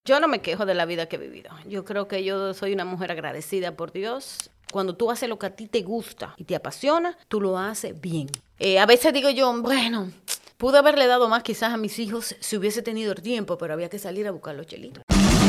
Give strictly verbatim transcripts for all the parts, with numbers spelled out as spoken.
Yo no me quejo de la vida que he vivido. Yo creo que yo soy una mujer agradecida por Dios. Cuando tú haces lo que a ti te gusta y te apasiona, tú lo haces bien. Eh, a veces digo yo, bueno, pude haberle dado más quizás a mis hijos si hubiese tenido el tiempo, pero había que salir a buscar los chelitos.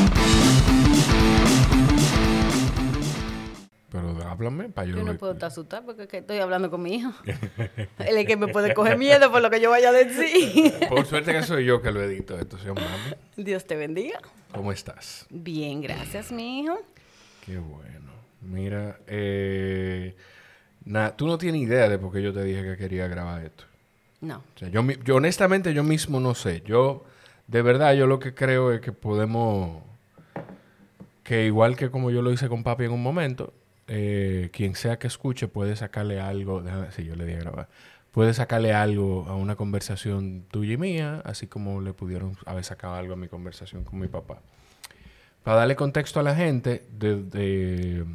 Pero háblame para yo... Yo no puedo estar asustada porque es que estoy hablando con mi hijo. Él es que me puede coger miedo por lo que yo vaya a decir. Por suerte que soy yo que lo edito esto, señor mami. Dios te bendiga. ¿Cómo estás? Bien, gracias, mi hijo. Qué bueno. Mira, eh, na, tú no tienes idea de por qué yo te dije que quería grabar esto. No. O sea, yo, yo honestamente yo mismo no sé. Yo, de verdad, yo lo que creo es que podemos... Que igual que como yo lo hice con papi en un momento... Eh, quien sea que escuche puede sacarle algo, déjame, sí, yo le di a grabar, puede sacarle algo a una conversación tuya y mía, así como le pudieron haber sacado algo a mi conversación con mi papá. Para darle contexto a la gente, de, de,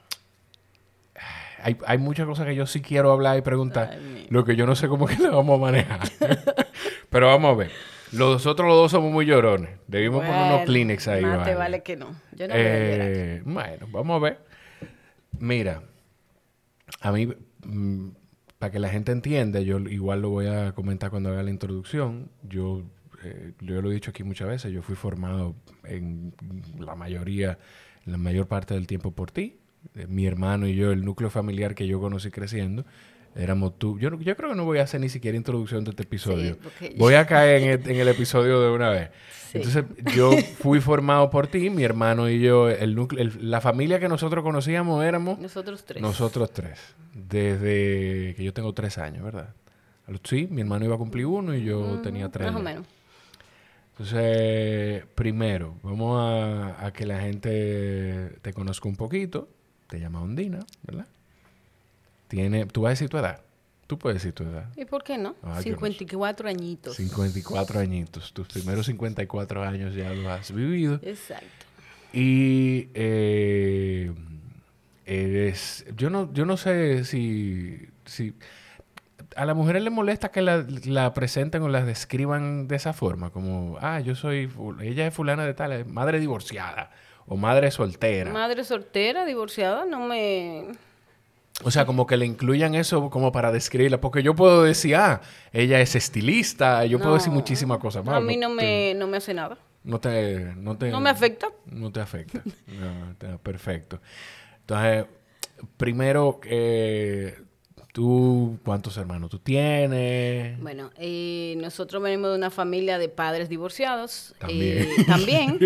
hay, hay muchas cosas que yo sí quiero hablar y preguntar, Ay, lo que yo no sé cómo que la vamos a manejar. Pero vamos a ver. Nosotros los dos somos muy llorones. Debimos bueno, poner unos Kleenex ahí. Más te vale que no. Yo no eh, voy a bueno, vamos a ver. Mira, a mí, mmm, para que la gente entienda, yo igual lo voy a comentar cuando haga la introducción. Yo, eh, yo lo he dicho aquí muchas veces, yo fui formado en la mayoría, en la mayor parte del tiempo por ti. Eh, mi hermano y yo, el núcleo familiar que yo conocí creciendo, éramos tú. Yo, yo creo que no voy a hacer ni siquiera introducción de este episodio. Sí, voy a caer en el, en el episodio de una vez. Sí. Entonces, yo fui formado por ti, mi hermano y yo. El núcleo, el, la familia que nosotros conocíamos éramos... Nosotros tres. Nosotros tres. Desde que yo tengo tres años, ¿verdad? Sí, mi hermano iba a cumplir uno y yo mm, tenía tres. Más o menos. Entonces, primero, vamos a, a que la gente te conozca un poquito. Te llama Ondina, ¿verdad? Tiene, ¿tú vas a decir tu edad? Tú puedes decir tu edad. ¿Y por qué no? Ah, cincuenta y cuatro no sé. Añitos. cincuenta y cuatro añitos. Tus primeros cincuenta y cuatro años ya los has vivido. Exacto. Y eh, eres... Yo no, yo no sé si, si... A las mujeres les molesta que la, la presenten o la describan de esa forma. Como, ah, yo soy... Ella es fulana de tal, madre divorciada. O madre soltera. Madre soltera, divorciada, no me... O sea, como que le incluyan eso como para describirla. Porque yo puedo decir, ah, ella es estilista. Yo no, puedo decir muchísimas cosas. No, a mí no, no, me, te, no me hace nada. No te... No, te, no me afecta. No te afecta. No, te, perfecto. Entonces, primero, eh, tú, ¿cuántos hermanos tú tienes? Bueno, eh, nosotros venimos de una familia de padres divorciados. También. Eh, también.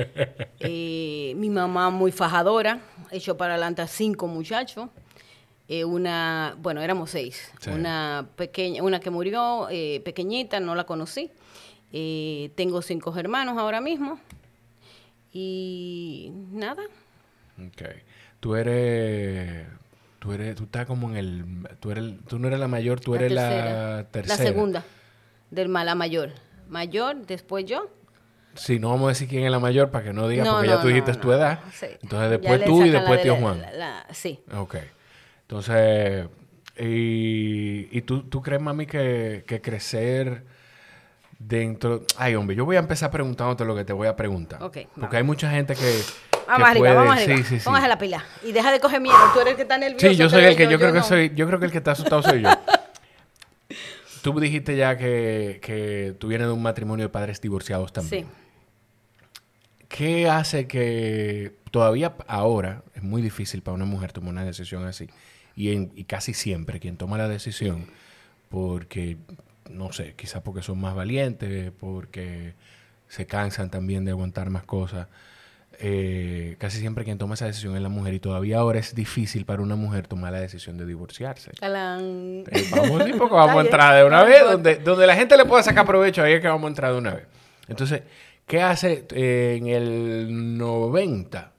eh, mi mamá muy fajadora. Echó para adelante a cinco muchachos. Eh, una, bueno, éramos seis. Sí. Una pequeña, una que murió eh, pequeñita, no la conocí. Eh, tengo cinco hermanos ahora mismo. Y nada. Okay. Tú eres, tú eres, tú estás como en el, tú eres, tú no eres la mayor, tú eres la tercera. La, tercera. La segunda, del la mayor. Mayor, después yo. Sí, no vamos a decir quién es la mayor para que no digas, no, porque no, ya tú dijiste no, tu edad. Sí. Entonces después tú y después tío Juan. La, la, sí. Ok. Entonces, y, y tú, tú crees, mami, que, que crecer dentro... Ay, hombre, yo voy a empezar preguntándote lo que te voy a preguntar. Okay, porque vamos. Hay mucha gente que... Vamos que arriba, puede... vamos arriba. Sí, sí, sí. Póngase la pila. Y deja de coger miedo. Tú eres el que está nervioso. Sí, yo soy el que... Yo, yo, creo yo que no. soy... Yo creo que el que está asustado soy yo. Tú dijiste ya que, que tú vienes de un matrimonio de padres divorciados también. Sí. ¿Qué hace que todavía ahora es muy difícil para una mujer tomar una decisión así? Y, en, y casi siempre quien toma la decisión, porque, no sé, quizás porque son más valientes, porque se cansan también de aguantar más cosas, eh, casi siempre quien toma esa decisión es la mujer. Y todavía ahora es difícil para una mujer tomar la decisión de divorciarse. Calán. Eh, vamos, sí, porque vamos a entrar de una vez. Donde, donde la gente le pueda sacar provecho, ahí es que vamos a entrar de una vez. Entonces... ¿Qué hace eh, en el noventa?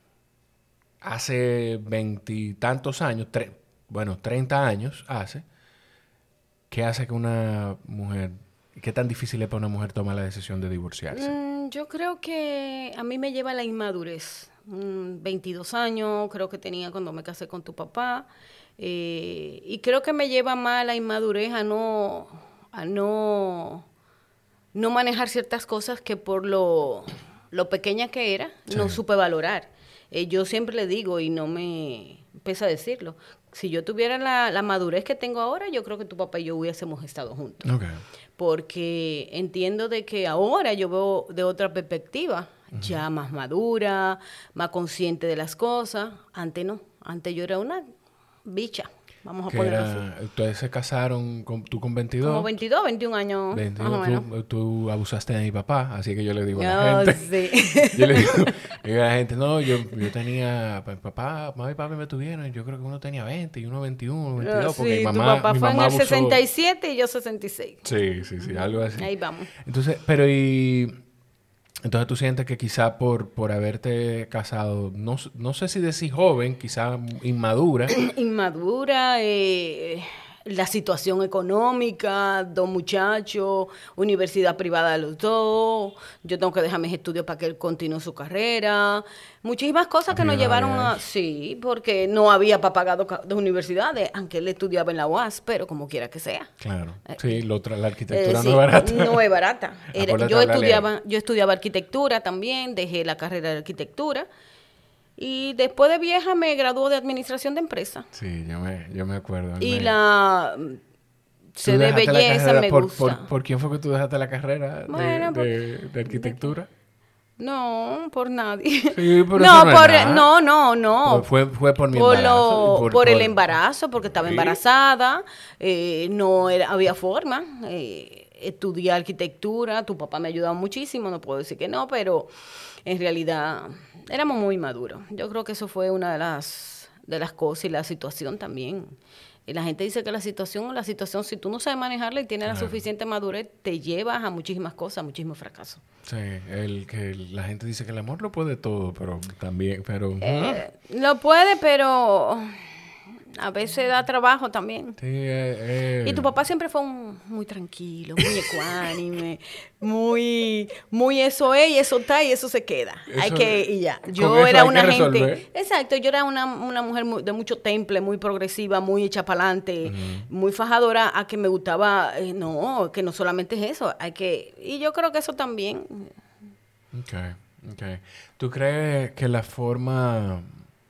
Hace veintitantos años, tre- bueno, treinta años hace. ¿Qué hace que una mujer, qué tan difícil es para una mujer tomar la decisión de divorciarse? Mm, yo creo que a mí me lleva la inmadurez. Mm, veintidós años creo que tenía cuando me casé con tu papá. Eh, y creo que me lleva más la inmadurez a no... A no no manejar ciertas cosas que por lo lo pequeña que era, sí. no supe valorar. Eh, yo siempre le digo, y no me pesa decirlo, si yo tuviera la, la madurez que tengo ahora, yo creo que tu papá y yo hubiésemos estado juntos. Okay. Porque entiendo de que ahora yo veo de otra perspectiva, uh-huh. ya más madura, más consciente de las cosas. Antes no, antes yo era una bicha. Vamos a ponerlo así. Ustedes se casaron, con, tú con veintidós. Como veintidós, veintiún años. veintidós, más o menos. Tú, tú abusaste de mi papá, así que yo le digo a no, la gente. Sí. yo le digo, digo a la gente, no, yo, yo tenía, mi papá, mamá y papi me tuvieron, yo creo que uno tenía veinte y uno veintiuno, veintidós, porque sí, mi mamá, tu papá mi fue mamá en el abusó. sesenta y siete y yo sesenta y seis. Sí, sí, sí, algo así. Ahí vamos. Entonces, pero y... Entonces tú sientes que quizá por, por haberte casado, no, no sé si decís joven, quizá inmadura. Inmadura, eh, la situación económica, dos muchachos, universidad privada de los dos, yo tengo que dejar mis estudios para que él continúe su carrera, muchísimas cosas que nos llevaron a... Sí, porque no había para pagar dos, dos universidades, aunque él estudiaba en la U A S, pero como quiera que sea. Claro, sí, lo otra, la arquitectura eh, sí, no es barata. No es barata. Era, yo, estudiaba, yo estudiaba arquitectura también, dejé la carrera de arquitectura. Y después de vieja me graduó de administración de empresa. Sí, yo me, yo me acuerdo. Y me... la C de belleza me por, gusta. Por, ¿Por quién fue que tú dejaste la carrera bueno, de, por, de, de arquitectura? De, no, por nadie. Sí, por no, eso no, por, es nada. no, no, no. Fue, fue por mi por embarazo. Lo, por, por, por el por... embarazo, porque estaba ¿Sí? embarazada. Eh, no era, había forma. Eh, estudié arquitectura. Tu papá me ayudaba muchísimo. No puedo decir que no, pero en realidad... éramos muy maduros. Yo creo que eso fue una de las de las cosas y la situación también. Y la gente dice que la situación, la situación, si tú no sabes manejarla y tienes claro. la suficiente madurez, te llevas a muchísimas cosas, a muchísimos fracasos. Sí, el que la gente dice que el amor lo puede todo, pero también, pero... Eh, lo puede, pero... a veces da trabajo también. Sí, eh, eh. Y tu papá siempre fue un, muy tranquilo, muy ecuánime, muy, muy eso es y eso está y eso se queda. Eso, hay que, y ya. Yo era una gente, exacto, yo era una, una mujer muy, de mucho temple, muy progresiva, muy hecha para adelante, uh-huh. muy fajadora, a que me gustaba, eh, no, que no solamente es eso, hay que, y yo creo que eso también. Okay, okay. ¿Tú crees que la forma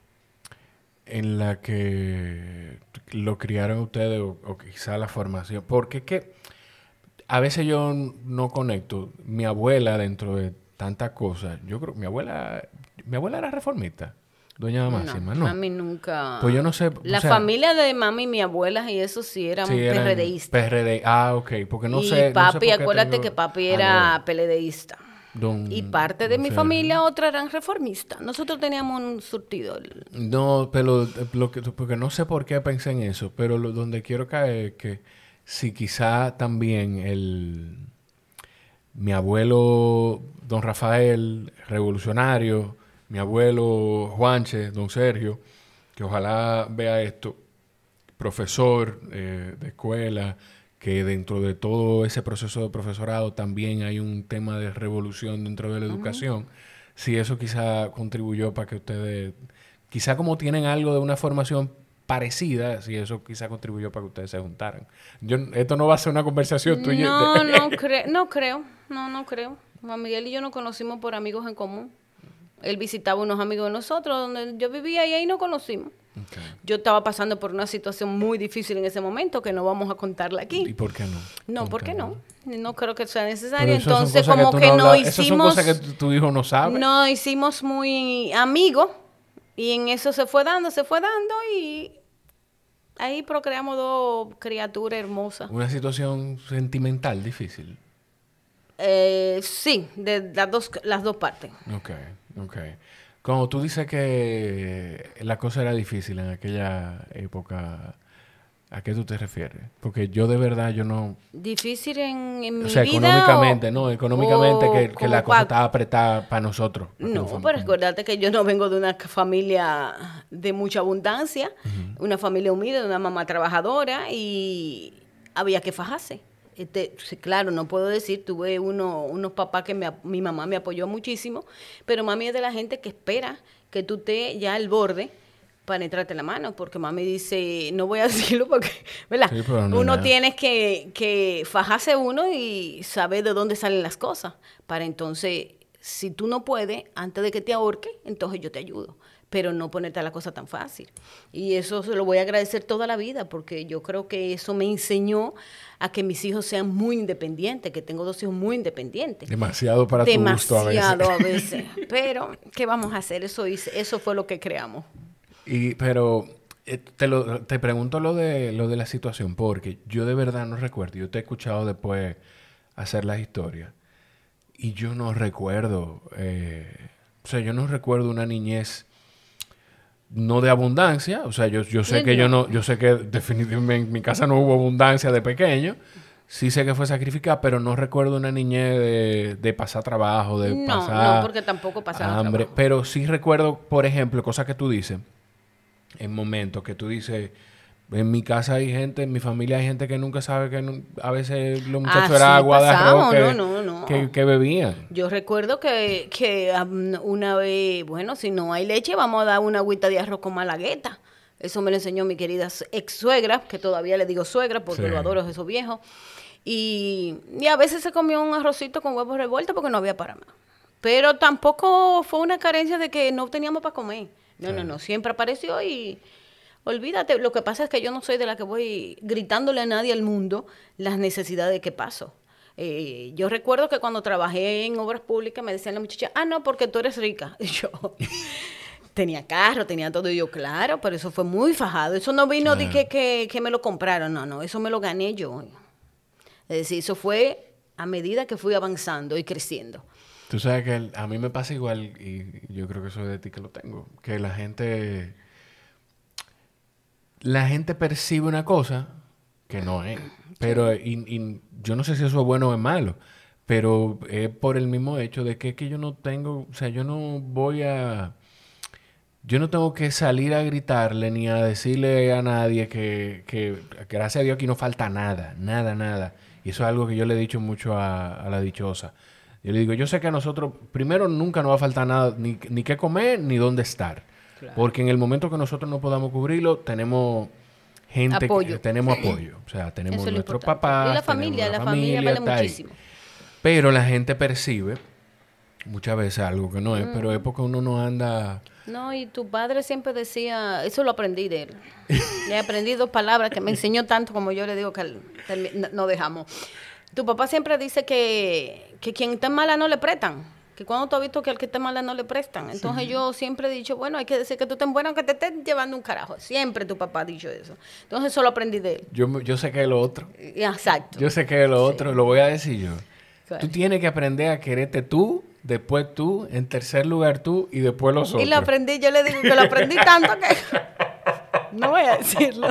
en la que lo criaron ustedes o, o quizá la formación? Porque es que a veces yo no conecto. Mi abuela, dentro de tantas cosas, yo creo que mi abuela, mi abuela era reformista, doña Máxima, ¿no? Mami nunca... Pues yo no sé... La o sea, familia de mami y mi abuela y eso sí eran sí, PRDistas. P R D, ah, ok, porque no y sé... Y papi, no sé acuérdate tengo... que papi era ah, no. PLDista. Don, y parte de no mi sé. familia, otra eran reformistas. Nosotros teníamos un surtido. No, pero lo que, porque no sé por qué pensé en eso, pero lo, donde quiero caer es que si quizá también el mi abuelo don Rafael, revolucionario, mi abuelo Juanche, don Sergio, que ojalá vea esto, profesor eh, de escuela, que dentro de todo ese proceso de profesorado también hay un tema de revolución dentro de la educación. Uh-huh. Si eso quizá contribuyó para que ustedes, quizá como tienen algo de una formación parecida, si eso quizá contribuyó para que ustedes se juntaran. Yo, esto no va a ser una conversación tuya. No, no, cre- no creo, no, no creo. Juan Miguel y yo nos conocimos por amigos en común. Él visitaba unos amigos de nosotros donde yo vivía y ahí nos conocimos. Okay. Yo estaba pasando por una situación muy difícil en ese momento que no vamos a contarla aquí. ¿Y por qué no? No, ¿por qué no? No creo que sea necesario. Pero entonces, como que, que no, no hicimos... Esas son cosas que tu, tu hijo no sabe. No hicimos muy amigos y en eso se fue dando, se fue dando y ahí procreamos dos criaturas hermosas. Una situación sentimental difícil. Eh, sí, de las dos, las dos partes. Ok, ok. Como tú dices que la cosa era difícil en aquella época, ¿a qué tú te refieres? Porque yo de verdad, yo no... ¿Difícil en, en mi vida? O sea, económicamente, o, ¿no? Económicamente que, que la cosa pa... estaba apretada para nosotros. No, pero acuérdate que yo no vengo de una familia de mucha abundancia, uh-huh. una familia humilde, de una mamá trabajadora y había que fajarse. Este, claro, no puedo decir, tuve uno, unos papás que me, mi mamá me apoyó muchísimo, pero mami es de la gente que espera que tú estés ya al borde para entrarte la mano, porque mami dice, no voy a decirlo porque, ¿verdad? Sí, no uno tiene que, que fajarse uno y saber de dónde salen las cosas, para entonces si tú no puedes, antes de que te ahorque, entonces yo te ayudo. Pero no ponerte la cosa tan fácil. Y eso se lo voy a agradecer toda la vida, porque yo creo que eso me enseñó a que mis hijos sean muy independientes, que tengo dos hijos muy independientes. Demasiado para tu gusto a veces. Demasiado a veces. Pero, ¿qué vamos a hacer? Eso hice, eso fue lo que creamos. Y, pero eh, te, lo, te pregunto lo de, lo de la situación, porque yo de verdad no recuerdo. Yo te he escuchado después hacer las historias. Y yo no recuerdo... Eh, o sea, yo no recuerdo una niñez... No de abundancia, o sea, yo, yo sé sí, que no. yo no, yo sé que definitivamente en mi casa no hubo abundancia de pequeño, sí sé que fue sacrificada, pero no recuerdo una niñez de, de pasar trabajo, de no, pasar no, porque tampoco pasaba hambre, trabajo. Pero sí recuerdo, por ejemplo, cosas que tú dices, en momentos que tú dices, en mi casa hay gente, en mi familia hay gente que nunca sabe que no, a veces los muchachos ah, era sí, agua pasamos, de arroz que, no, no, no. que, que bebían. Yo recuerdo que, que um, una vez, bueno, si no hay leche, vamos a dar una agüita de arroz con malagueta. Eso me lo enseñó mi querida ex suegra, que todavía le digo suegra porque sí. Lo adoro, es eso viejo. Y, y a veces se comió un arrocito con huevos revueltos porque no había para más. Pero tampoco fue una carencia de que no teníamos para comer. No, sí. no, no, siempre apareció y... Olvídate, lo que pasa es que yo no soy de la que voy gritándole a nadie al mundo las necesidades que paso. Eh, yo recuerdo que cuando trabajé en obras públicas me decían la muchacha, ah, no, porque tú eres rica. Y yo tenía carro, tenía todo. Y yo, claro, pero eso fue muy fajado. Eso no vino de que, que, que me lo compraron. No, no, eso me lo gané yo. Es decir, eso fue a medida que fui avanzando y creciendo. Tú sabes que a mí me pasa igual, y yo creo que eso es de ti que lo tengo, que la gente... La gente percibe una cosa que no es. Pero y, y yo no sé si eso es bueno o es malo. Pero es por el mismo hecho de que, que yo no tengo... O sea, yo no voy a... Yo no tengo que salir a gritarle ni a decirle a nadie que, que gracias a Dios aquí no falta nada. Nada, nada. Y eso es algo que yo le he dicho mucho a, a la dichosa. Yo le digo, yo sé que a nosotros... Primero, nunca nos va a faltar nada. Ni, ni qué comer, ni dónde estar. Claro. Porque en el momento que nosotros no podamos cubrirlo, tenemos gente apoyo. que tenemos apoyo. O sea, tenemos es nuestros papás. Y la familia, la familia, familia vale tal. muchísimo. Pero la gente percibe muchas veces algo que no es, mm. pero es porque uno no anda... No, y tu padre siempre decía, eso lo aprendí de él. Le aprendí dos palabras que me enseñó tanto como yo le digo que no dejamos. Tu papá siempre dice que, que quien está mala no le prestan. Que cuando tú has visto que al que esté mala no le prestan. Entonces sí. Yo siempre he dicho, bueno, hay que decir que tú estés bueno, que te estés llevando un carajo. Siempre tu papá ha dicho eso. Entonces eso lo aprendí de él. Yo, yo sé que es lo otro. Exacto. Yo sé que es lo sí. otro. Lo voy a decir yo. Claro. Tú tienes que aprender a quererte tú, después tú, en tercer lugar tú y después los otros. Y lo aprendí, yo le digo que lo aprendí tanto que... no voy a decirlo.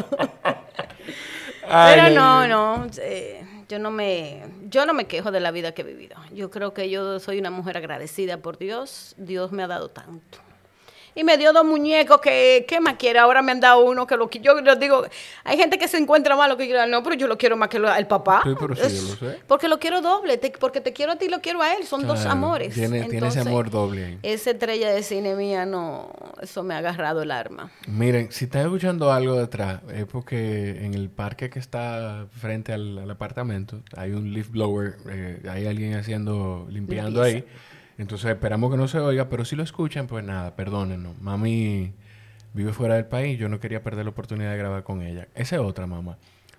Ay, Pero no, ay, no... Eh... Yo no me yo no me quejo de la vida que he vivido. Yo creo que yo soy una mujer agradecida por Dios. Dios me ha dado tanto. Y me dio dos muñecos que, ¿qué más quiere? Ahora me han dado uno que lo que yo les digo, hay gente que se encuentra malo que yo, no, pero yo lo quiero más que lo, el papá. Sí, pero sí, es, yo lo sé. Porque lo quiero doble, te, porque te quiero a ti y lo quiero a él, son claro, dos amores. Tiene, Entonces, tiene ese amor doble ahí. Esa estrella de cine mía, no, eso me ha agarrado el arma. Miren, si están escuchando algo detrás, es porque en el parque que está frente al, al apartamento, hay un leaf blower, eh, hay alguien haciendo, limpiando Limpieza. ahí. Entonces esperamos que no se oiga, pero si lo escuchan, pues nada, perdónenos. Mami vive fuera del país, yo no quería perder la oportunidad de grabar con ella. Esa es otra, mamá.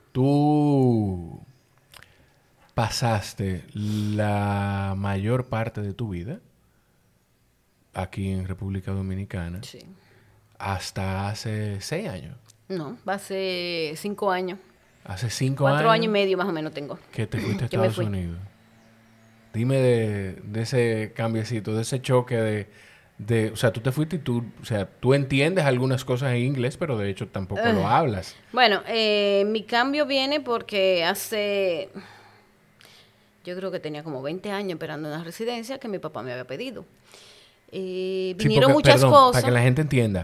Tú pasaste la mayor parte de tu vida aquí en República Dominicana. Sí. Hasta hace seis años. No, hace cinco años. Hace cinco Cuatro años. Cuatro años y medio más o menos tengo. Que te fuiste a Estados Unidos. Dime de, de ese cambiecito, de ese choque de, de... O sea, tú te fuiste y tú... O sea, tú entiendes algunas cosas en inglés, pero de hecho tampoco uh, lo hablas. Bueno, eh, mi cambio viene porque hace... Yo creo que tenía como veinte años esperando una residencia que mi papá me había pedido. Eh, vinieron sí, porque, muchas perdón, cosas... para que la gente entienda.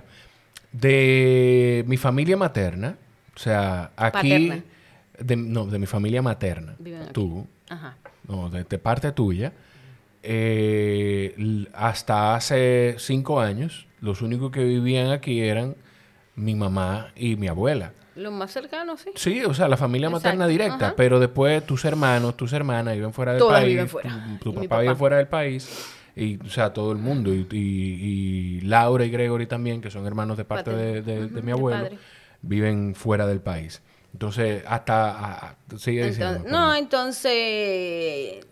De mi familia materna, o sea, aquí... De, no, de mi familia materna. Tú. Ajá. No, de, de parte tuya, eh, hasta hace cinco años, los únicos que vivían aquí eran mi mamá y mi abuela. Los más cercanos, sí. Sí, o sea, la familia Exacto. materna directa, Ajá. pero después tus hermanos, tus hermanas viven fuera del Todas país. viven fuera. Tu, tu papá, papá vive fuera del país. y, o sea, todo el mundo. Y, y, y Laura y Gregory también, que son hermanos de parte de, de, uh-huh, de mi abuelo, de viven fuera del país. Entonces, hasta... A, a, sigue diciendo. Entonces, no, entonces...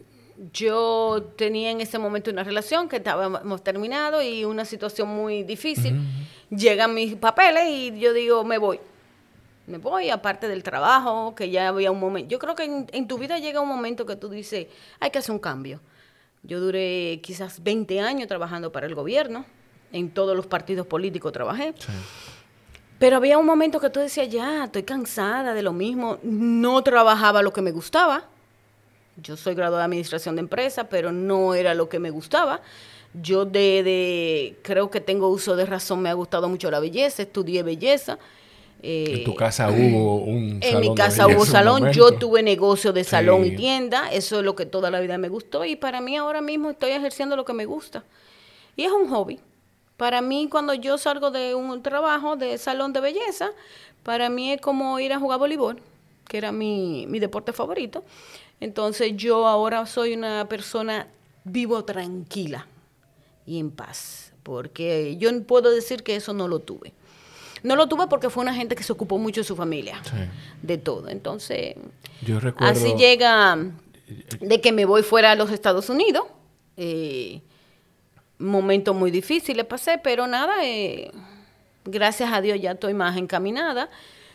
Yo tenía en ese momento una relación que estábamos terminado y una situación muy difícil. Uh-huh. Llegan mis papeles y yo digo, me voy. Me voy, aparte del trabajo, que ya había un momento. Yo creo que en, en tu vida llega un momento que tú dices, hay que hacer un cambio. Yo duré quizás veinte años trabajando para el gobierno. En todos los partidos políticos trabajé. Sí. Pero había un momento que tú decías, ya, estoy cansada de lo mismo. No trabajaba lo que me gustaba. Yo soy graduada de Administración de Empresas, pero no era lo que me gustaba. Yo de, de creo que tengo uso de razón, me ha gustado mucho la belleza, estudié belleza. Eh, en tu casa hubo un en salón. En mi casa hubo salón, yo tuve negocio de salón sí. y tienda, eso es lo que toda la vida me gustó y para mí ahora mismo estoy ejerciendo lo que me gusta. Y es un hobby. Para mí cuando yo salgo de un trabajo de salón de belleza, para mí es como ir a jugar voleibol, que era mi, mi deporte favorito. Entonces yo ahora soy una persona vivo tranquila y en paz, porque yo puedo decir que eso no lo tuve. No lo tuve porque fue una gente que se ocupó mucho de su familia, sí. de todo. Entonces, yo recuerdo... así llega de que me voy fuera a los Estados Unidos. Eh, momentos muy difíciles pasé, pero nada, eh, gracias a Dios ya estoy más encaminada.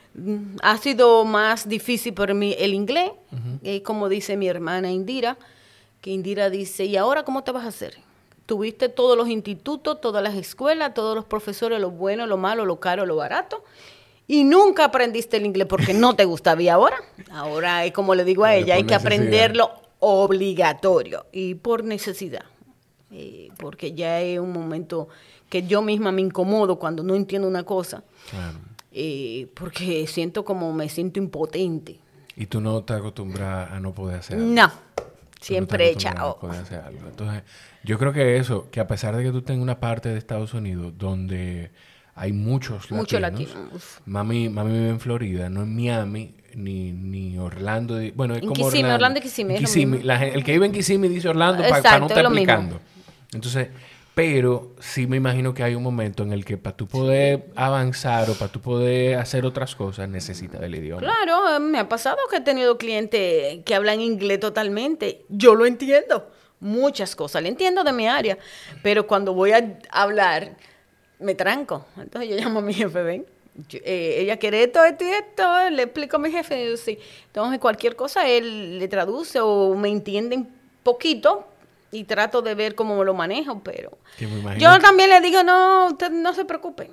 Ha sido más difícil para mí el inglés, uh-huh. eh, como dice mi hermana Indira, que Indira dice, ¿y ahora cómo te vas a hacer? Tuviste todos los institutos, todas las escuelas, todos los profesores, lo bueno, lo malo, lo caro, lo barato, y nunca aprendiste el inglés porque no te gustaba. ¿Y ahora? Ahora, es como le digo a ella, hay que aprenderlo obligatorio y por necesidad, eh, porque ya es un momento que yo misma me incomodo cuando no entiendo una cosa. Claro. Eh, porque siento como me siento impotente. ¿Y tú no te acostumbras a no poder hacer algo? No, siempre he echado. No hacer algo. Entonces, yo creo que eso, que a pesar de que tú tengas una parte de Estados Unidos donde hay muchos Mucho latinos. Mucho latino. Mami, mami vive en Florida, no en Miami, ni, ni Orlando. De, bueno, es en como Kissimmee, Orlando. Orlando y Kissimmee. En Kissimmee. La, el que vive en Kissimmee dice Orlando para pa no estar explicando. Mismo. Entonces... Pero sí me imagino que hay un momento en el que para tú poder sí. avanzar o para tú poder hacer otras cosas necesitas del idioma. Claro, me ha pasado que he tenido clientes que hablan inglés totalmente. Yo lo entiendo, muchas cosas, lo entiendo de mi área. Pero cuando voy a hablar, me tranco. Entonces yo llamo a mi jefe, ven. Yo, eh, ella quiere esto, esto y esto. Le explico a mi jefe. Y yo, sí. Entonces cualquier cosa él le traduce o me entiende un poquito. Y trato de ver cómo lo manejo, pero yo también le digo, no, usted no se preocupe.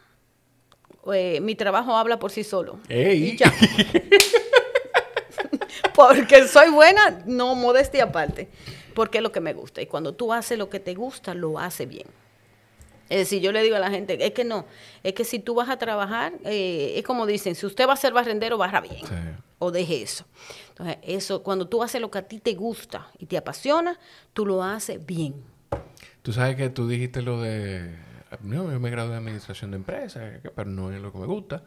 Eh, mi trabajo habla por sí solo. ¡Ey! Y ya. Porque soy buena, no, modestia aparte. Porque es lo que me gusta. Y cuando tú haces lo que te gusta, lo haces bien. Es decir, yo le digo a la gente, es que no, es que si tú vas a trabajar, eh, es como dicen, si usted va a ser barrendero, barra bien. Sí. O deje eso. Entonces, eso, cuando tú haces lo que a ti te gusta y te apasiona, tú lo haces bien. Tú sabes que tú dijiste lo de... No, yo me gradué de Administración de Empresas, pero no es lo que me gusta.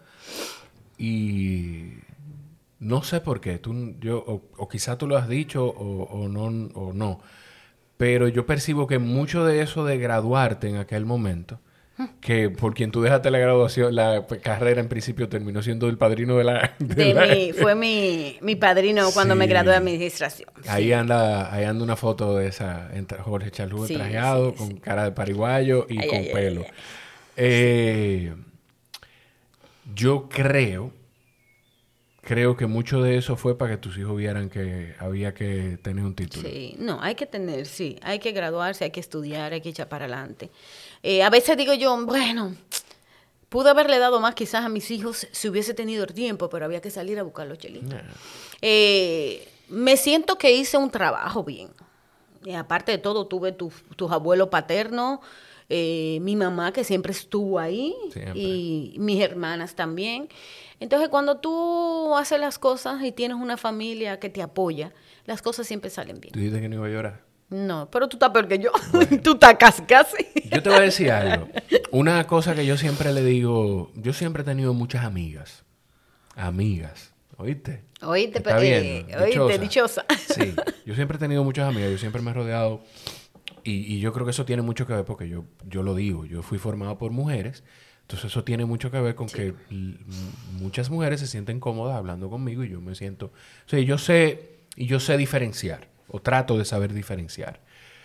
Y no sé por qué. Tú, yo, o, o quizá tú lo has dicho o, o, no, o no. Pero yo percibo que mucho de eso de graduarte en aquel momento, que por quien tú dejaste la graduación, la carrera en principio terminó siendo el padrino de la... De de la... Mi, fue mi, mi padrino cuando sí. me gradué de administración. Ahí sí. anda ahí anda una foto de esa, Jorge Chalú sí, trajeado, sí, con sí. cara de pariguayo y ay, con ay, pelo. Ay, ay. Eh, yo creo... Creo que mucho de eso fue para que tus hijos vieran que había que tener un título. Sí, no, hay que tener, sí. Hay que graduarse, hay que estudiar, hay que echar para adelante. Eh, a veces digo yo, bueno, pude haberle dado más quizás a mis hijos si hubiese tenido el tiempo, pero había que salir a buscar los chelitos. Yeah. Eh, me siento que hice un trabajo bien. Y aparte de todo, tuve tus tu abuelos paternos, eh, mi mamá que siempre estuvo ahí, siempre. Y mis hermanas también. Entonces, cuando tú haces las cosas y tienes una familia que te apoya, las cosas siempre salen bien. ¿Tú dices que no iba a llorar? No, pero tú estás peor que yo. Bueno, tú estás casi, casi. Yo te voy a decir algo. Una cosa que yo siempre le digo... Yo siempre he tenido muchas amigas. Amigas. ¿Oíste? Oíste, pero... Eh, oíste, dichosa. Sí. Yo siempre he tenido muchas amigas. Yo siempre me he rodeado Y, y yo creo que eso tiene mucho que ver porque yo, yo lo digo, yo fui formado por mujeres, entonces eso tiene mucho que ver con sí. que l- muchas mujeres se sienten cómodas hablando conmigo y yo me siento... O sea, yo sé, y yo sé diferenciar, o trato de saber diferenciar.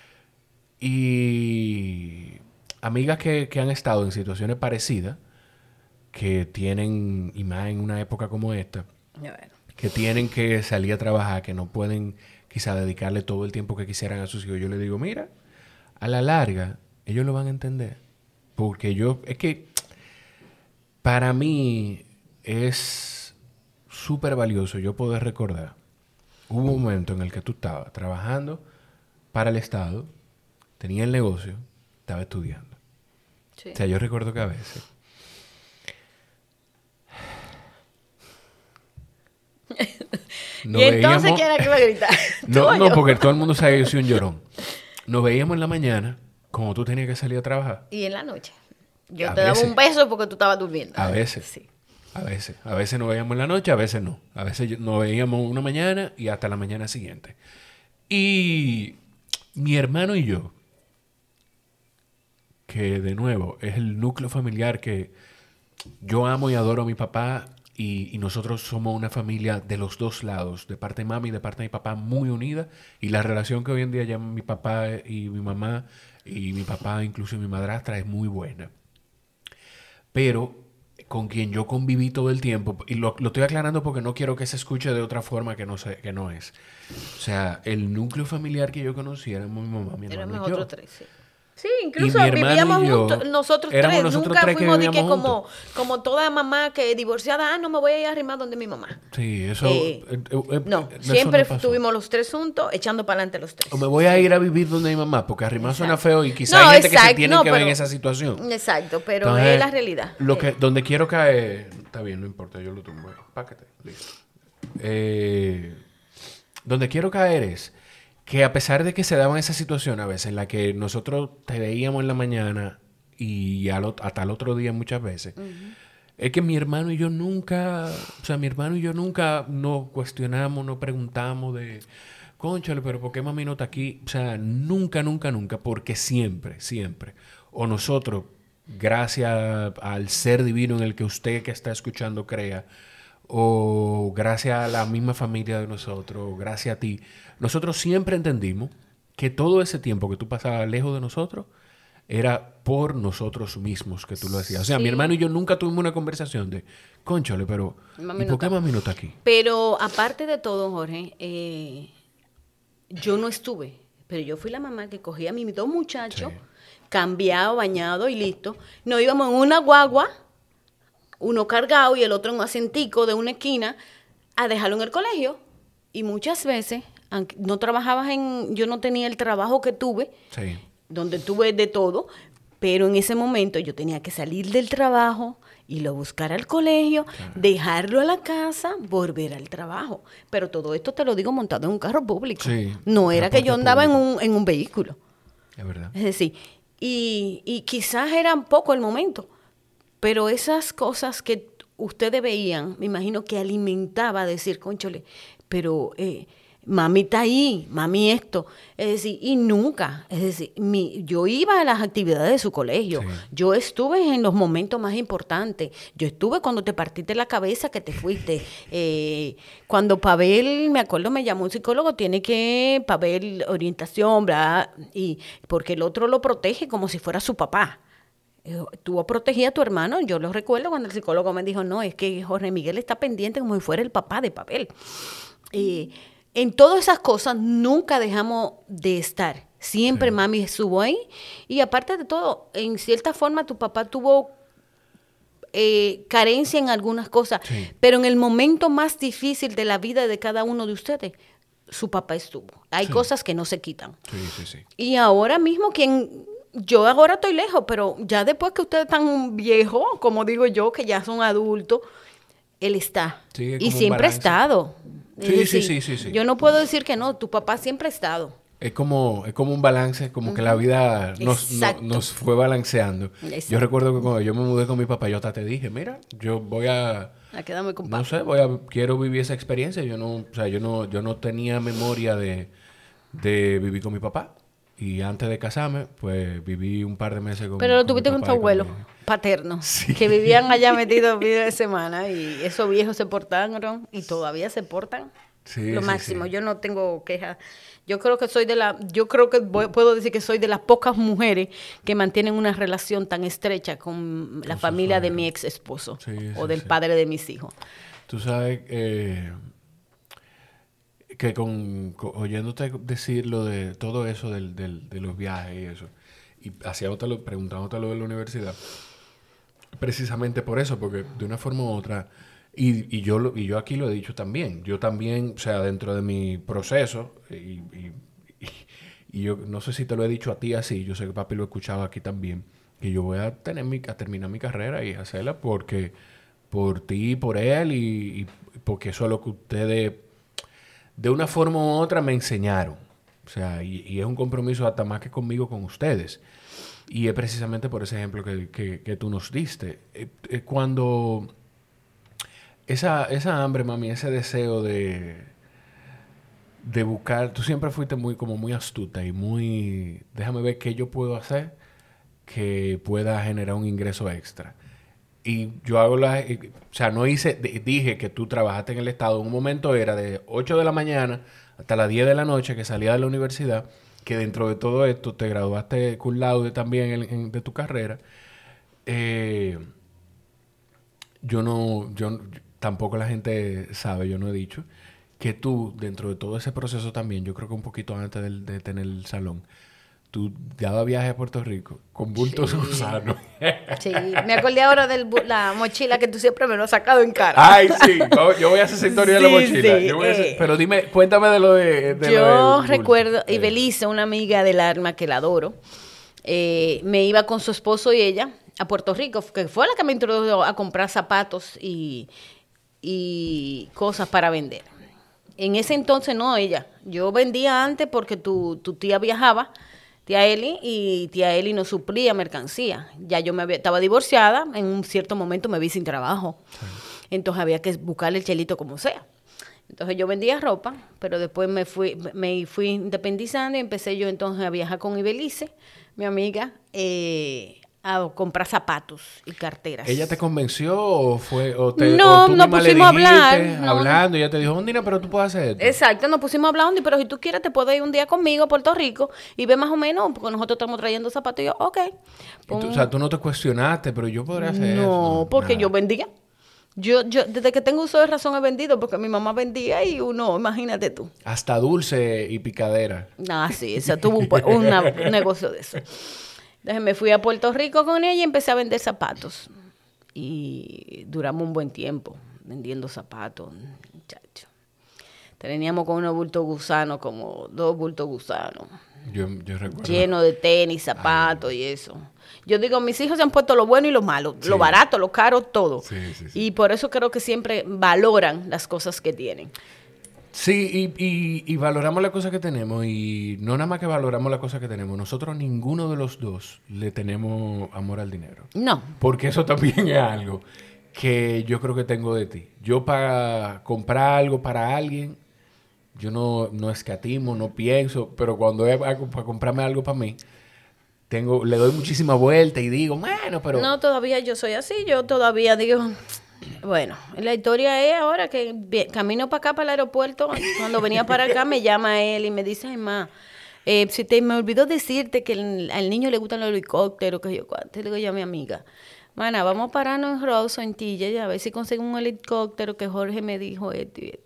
Y amigas que, que han estado en situaciones parecidas, que tienen, y más en una época como esta, bueno. que tienen que salir a trabajar, que no pueden quizá dedicarle todo el tiempo que quisieran a sus hijos, yo les digo, mira, a la larga, ellos lo van a entender. Porque yo, es que para mí es súper valioso yo poder recordar. Hubo un momento en el que tú estabas trabajando para el Estado, tenía el negocio, estaba estudiando. Sí. O sea, yo recuerdo que a veces... No y entonces, veíamos... ¿quién era que iba a gritar? no, no, porque todo el mundo sabe que yo soy un llorón. Nos veíamos en la mañana, como tú tenías que salir a trabajar. Y en la noche. Yo a te veces, daba un beso porque tú estabas durmiendo. A veces. Sí. A veces. A veces nos veíamos en la noche, a veces no. A veces nos veíamos una mañana y hasta la mañana siguiente. Y mi hermano y yo, que de nuevo es el núcleo familiar que yo amo y adoro a mi papá y, y nosotros somos una familia de los dos lados, de parte de mami y de parte de mi papá, muy unida. Y la relación que hoy en día llaman mi papá y mi mamá y mi papá, incluso mi madrastra, es muy buena. Pero con quien yo conviví todo el tiempo, y lo, lo estoy aclarando porque no quiero que se escuche de otra forma que no, sé, que no es. O sea, el núcleo familiar que yo conocí era mi mamá, mi hermano y yo. Éramos otros tres, sí. Sí, incluso vivíamos juntos, nosotros tres. Nosotros Nunca tres fuimos que de que juntos. como, como toda mamá que divorciada, ah, no me voy a ir a arrimar donde mi mamá. Sí, eso... Eh, eh, eh, no, eso siempre no estuvimos los tres juntos, echando para adelante los tres. O me voy a ir a vivir donde mi mamá, porque arrimar exacto. suena feo y quizá no, hay gente exacto, que se tiene no, que pero, ver en esa situación. Exacto, pero Entonces, es la realidad. Lo eh. que, donde quiero caer... Está bien, no importa, yo lo tumbo. Páquete, listo. Eh, donde quiero caer es... que a pesar de que se daban esas situaciones a veces en la que nosotros te veíamos en la mañana y al, hasta el otro día muchas veces, uh-huh. es que mi hermano y yo nunca, o sea, mi hermano y yo nunca nos cuestionamos, nos preguntamos de, cónchale, pero ¿por qué mami no está aquí? O sea, nunca, nunca, nunca, porque siempre, siempre, o nosotros, gracias al ser divino en el que usted que está escuchando crea, o gracias a la misma familia de nosotros, gracias a ti, nosotros siempre entendimos que todo ese tiempo que tú pasabas lejos de nosotros era por nosotros mismos que tú lo hacías. O sea, sí. Mi hermano y yo nunca tuvimos una conversación de, cónchale, pero mami ¿y por qué no mami no está aquí? Pero aparte de todo, Jorge, eh, yo no estuve, pero yo fui la mamá que cogía a mis dos muchachos, sí. cambiado, bañado y listo. Nos íbamos en una guagua, uno cargado y el otro en un asientico de una esquina, a dejarlo en el colegio. Y muchas veces, aunque no trabajabas en... Yo no tenía el trabajo que tuve, sí. donde tuve de todo, pero en ese momento yo tenía que salir del trabajo, irlo a buscar al colegio, claro. dejarlo a la casa, volver al trabajo. Pero todo esto te lo digo montado en un carro público. Sí, no era que yo andaba en un, en un vehículo. Es verdad. Es decir, y, y quizás era poco el momento, pero esas cosas que ustedes veían, me imagino que alimentaba decir, cónchole, pero eh, mami está ahí, mami esto. Es decir, y nunca, es decir, mi, yo iba a las actividades de su colegio, sí. yo estuve en los momentos más importantes, yo estuve cuando te partiste la cabeza que te fuiste, eh, cuando Pavel, me acuerdo, me llamó un psicólogo, tiene que, Pavel, orientación, ¿verdad? Y porque el otro lo protege como si fuera su papá. Tú protegías a tu hermano, yo lo recuerdo cuando el psicólogo me dijo, no, es que Jorge Miguel está pendiente como si fuera el papá de Pavel. Eh, en todas esas cosas nunca dejamos de estar. Siempre sí. mami estuvo ahí. Y aparte de todo, en cierta forma tu papá tuvo eh, carencia en algunas cosas, sí. pero en el momento más difícil de la vida de cada uno de ustedes, su papá estuvo. Hay sí. cosas que no se quitan. Sí, sí, sí. Y ahora mismo quien... Yo ahora estoy lejos, pero ya después que ustedes están viejos, como digo yo, que ya son adultos, él está. Sí, y siempre ha estado. Sí, decir, sí, sí, sí, sí. Yo no puedo decir que no, tu papá siempre ha estado. Es como, es como un balance, como uh-huh. que la vida nos, no, nos fue balanceando. Exacto. Yo recuerdo que cuando yo me mudé con mi papá, yo hasta te dije, mira, yo voy a... A quedarme con papá. No sé, voy a, quiero vivir esa experiencia. Yo no, o sea, yo no, yo no tenía memoria de, de vivir con mi papá. Y antes de casarme, pues viví un par de meses con Pero lo con tuviste mi con tu papá y abuelo con mi- paterno, Sí. que vivían allá metidos fines de semana y esos viejos se portaron y todavía se portan Sí, lo sí, máximo. sí. Yo no tengo quejas. Yo creo que soy de la, yo creo que voy- puedo decir que soy de las pocas mujeres que mantienen una relación tan estrecha con la sus familia de suegros. mi ex esposo Sí, o sí, del sí. padre de mis hijos. Tú sabes eh, que con, con- oyéndote decir lo de todo eso del, del- de los viajes y eso, y haciéndotelo, preguntándote lo de la universidad, precisamente por eso, porque de una forma u otra, y, y yo lo- y yo aquí lo he dicho también, yo también, o sea, dentro de mi proceso, y, y- y- y yo no sé si te lo he dicho a ti así, yo sé que papi lo ha escuchado aquí también, que yo voy a tener mi, a terminar mi carrera y hacerla porque por ti, por él, y, y porque eso es lo que ustedes de una forma u otra me enseñaron. O sea, y, y es un compromiso hasta más que conmigo, con ustedes. Y es precisamente por ese ejemplo que, que- que tú nos diste. Eh, eh, cuando esa, esa hambre, mami, ese deseo de, de buscar, tú siempre fuiste muy, como muy astuta y muy, déjame ver qué yo puedo hacer que pueda generar un ingreso extra. Y yo hago la, eh, o sea, no hice, di- dije que tú trabajaste en el Estado. En un momento era de ocho de la mañana hasta las diez de la noche que salía de la universidad, que dentro de todo esto te graduaste cum laude también en- en- de tu carrera. Eh, yo no, yo no- tampoco la gente sabe, yo no he dicho, que tú, dentro de todo ese proceso también, yo creo que un poquito antes del- de, tener el salón, tú dabas viaje a Puerto Rico con bultos Sí. gusanos. Sí, me acordé ahora de la mochila que tú siempre me lo has sacado en cara. Ay, sí. Oh, yo voy a hacer esa historia de la Sí, mochila. sí, Yo voy a hacer- eh. Pero dime, cuéntame de lo de, de Yo lo del recuerdo, bulto. y Eh, Belice, una amiga del alma que la adoro, eh, me iba con su esposo y ella a Puerto Rico, que fue la que me introdujo a comprar zapatos y, y cosas para vender. En ese entonces no, ella. Yo vendía antes porque tu, tu tía viajaba, tía Eli, y tía Eli nos suplía mercancía. Ya yo me había, estaba divorciada, en un cierto momento me vi sin trabajo. Entonces había que buscarle el chelito como sea. Entonces yo vendía ropa, pero después me fui, me fui independizando y empecé yo entonces a viajar con Ibelice, mi amiga, eh, a comprar zapatos y carteras. ¿Ella te convenció o fue o te No, o tú nos misma le pusimos a dijiste, hablar, no, hablando y ella te dijo, Ondina, pero tú puedes hacer esto? Exacto, nos pusimos hablando, pero si tú quieres te puedes ir un día conmigo a Puerto Rico y ver más o menos, porque nosotros estamos trayendo zapatos. Y yo, ok. Y tú- o sea, tú no te cuestionaste, pero yo podría hacer eso. No, porque nada. yo vendía. Yo, yo, desde que tengo uso de razón he vendido, porque mi mamá vendía y uno, imagínate tú. Hasta dulce y picadera. Ah, sí, esa tuvo un, pu- una- un negocio de eso. Entonces me fui a Puerto Rico con ella y empecé a vender zapatos. Y duramos un buen tiempo vendiendo zapatos, muchacho. Teníamos con unos bultos gusanos, como dos bultos gusanos, Yo, yo recuerdo. llenos de tenis, zapatos y eso. Yo digo, mis hijos se han puesto lo bueno y lo malo, Sí. lo barato, lo caro, todo. Sí, sí, sí. Y por eso creo que siempre valoran las cosas que tienen. Sí, y, y, y valoramos las cosas que tenemos y no nada más que valoramos las cosas que tenemos. Nosotros ninguno de los dos le tenemos amor al dinero. No, Porque eso también es algo que yo creo que tengo de ti. Yo para comprar algo para alguien, yo no, no escatimo, no pienso, pero cuando es algo para comprarme algo para mí, tengo, le doy muchísima vuelta y digo, bueno, pero... no, todavía yo soy así, yo todavía digo, bueno, la historia es ahora que vi- camino para acá, para el aeropuerto, cuando venía para acá me llama él y me dice, ay, ma, eh, si te me olvidó decirte que el- al niño le gustan los helicópteros, que yo cuánto, le digo yo a mi amiga, mana, vamos a pararnos en Rosso, en Tilla, y a ver si consigo un helicóptero que Jorge me dijo esto y esto.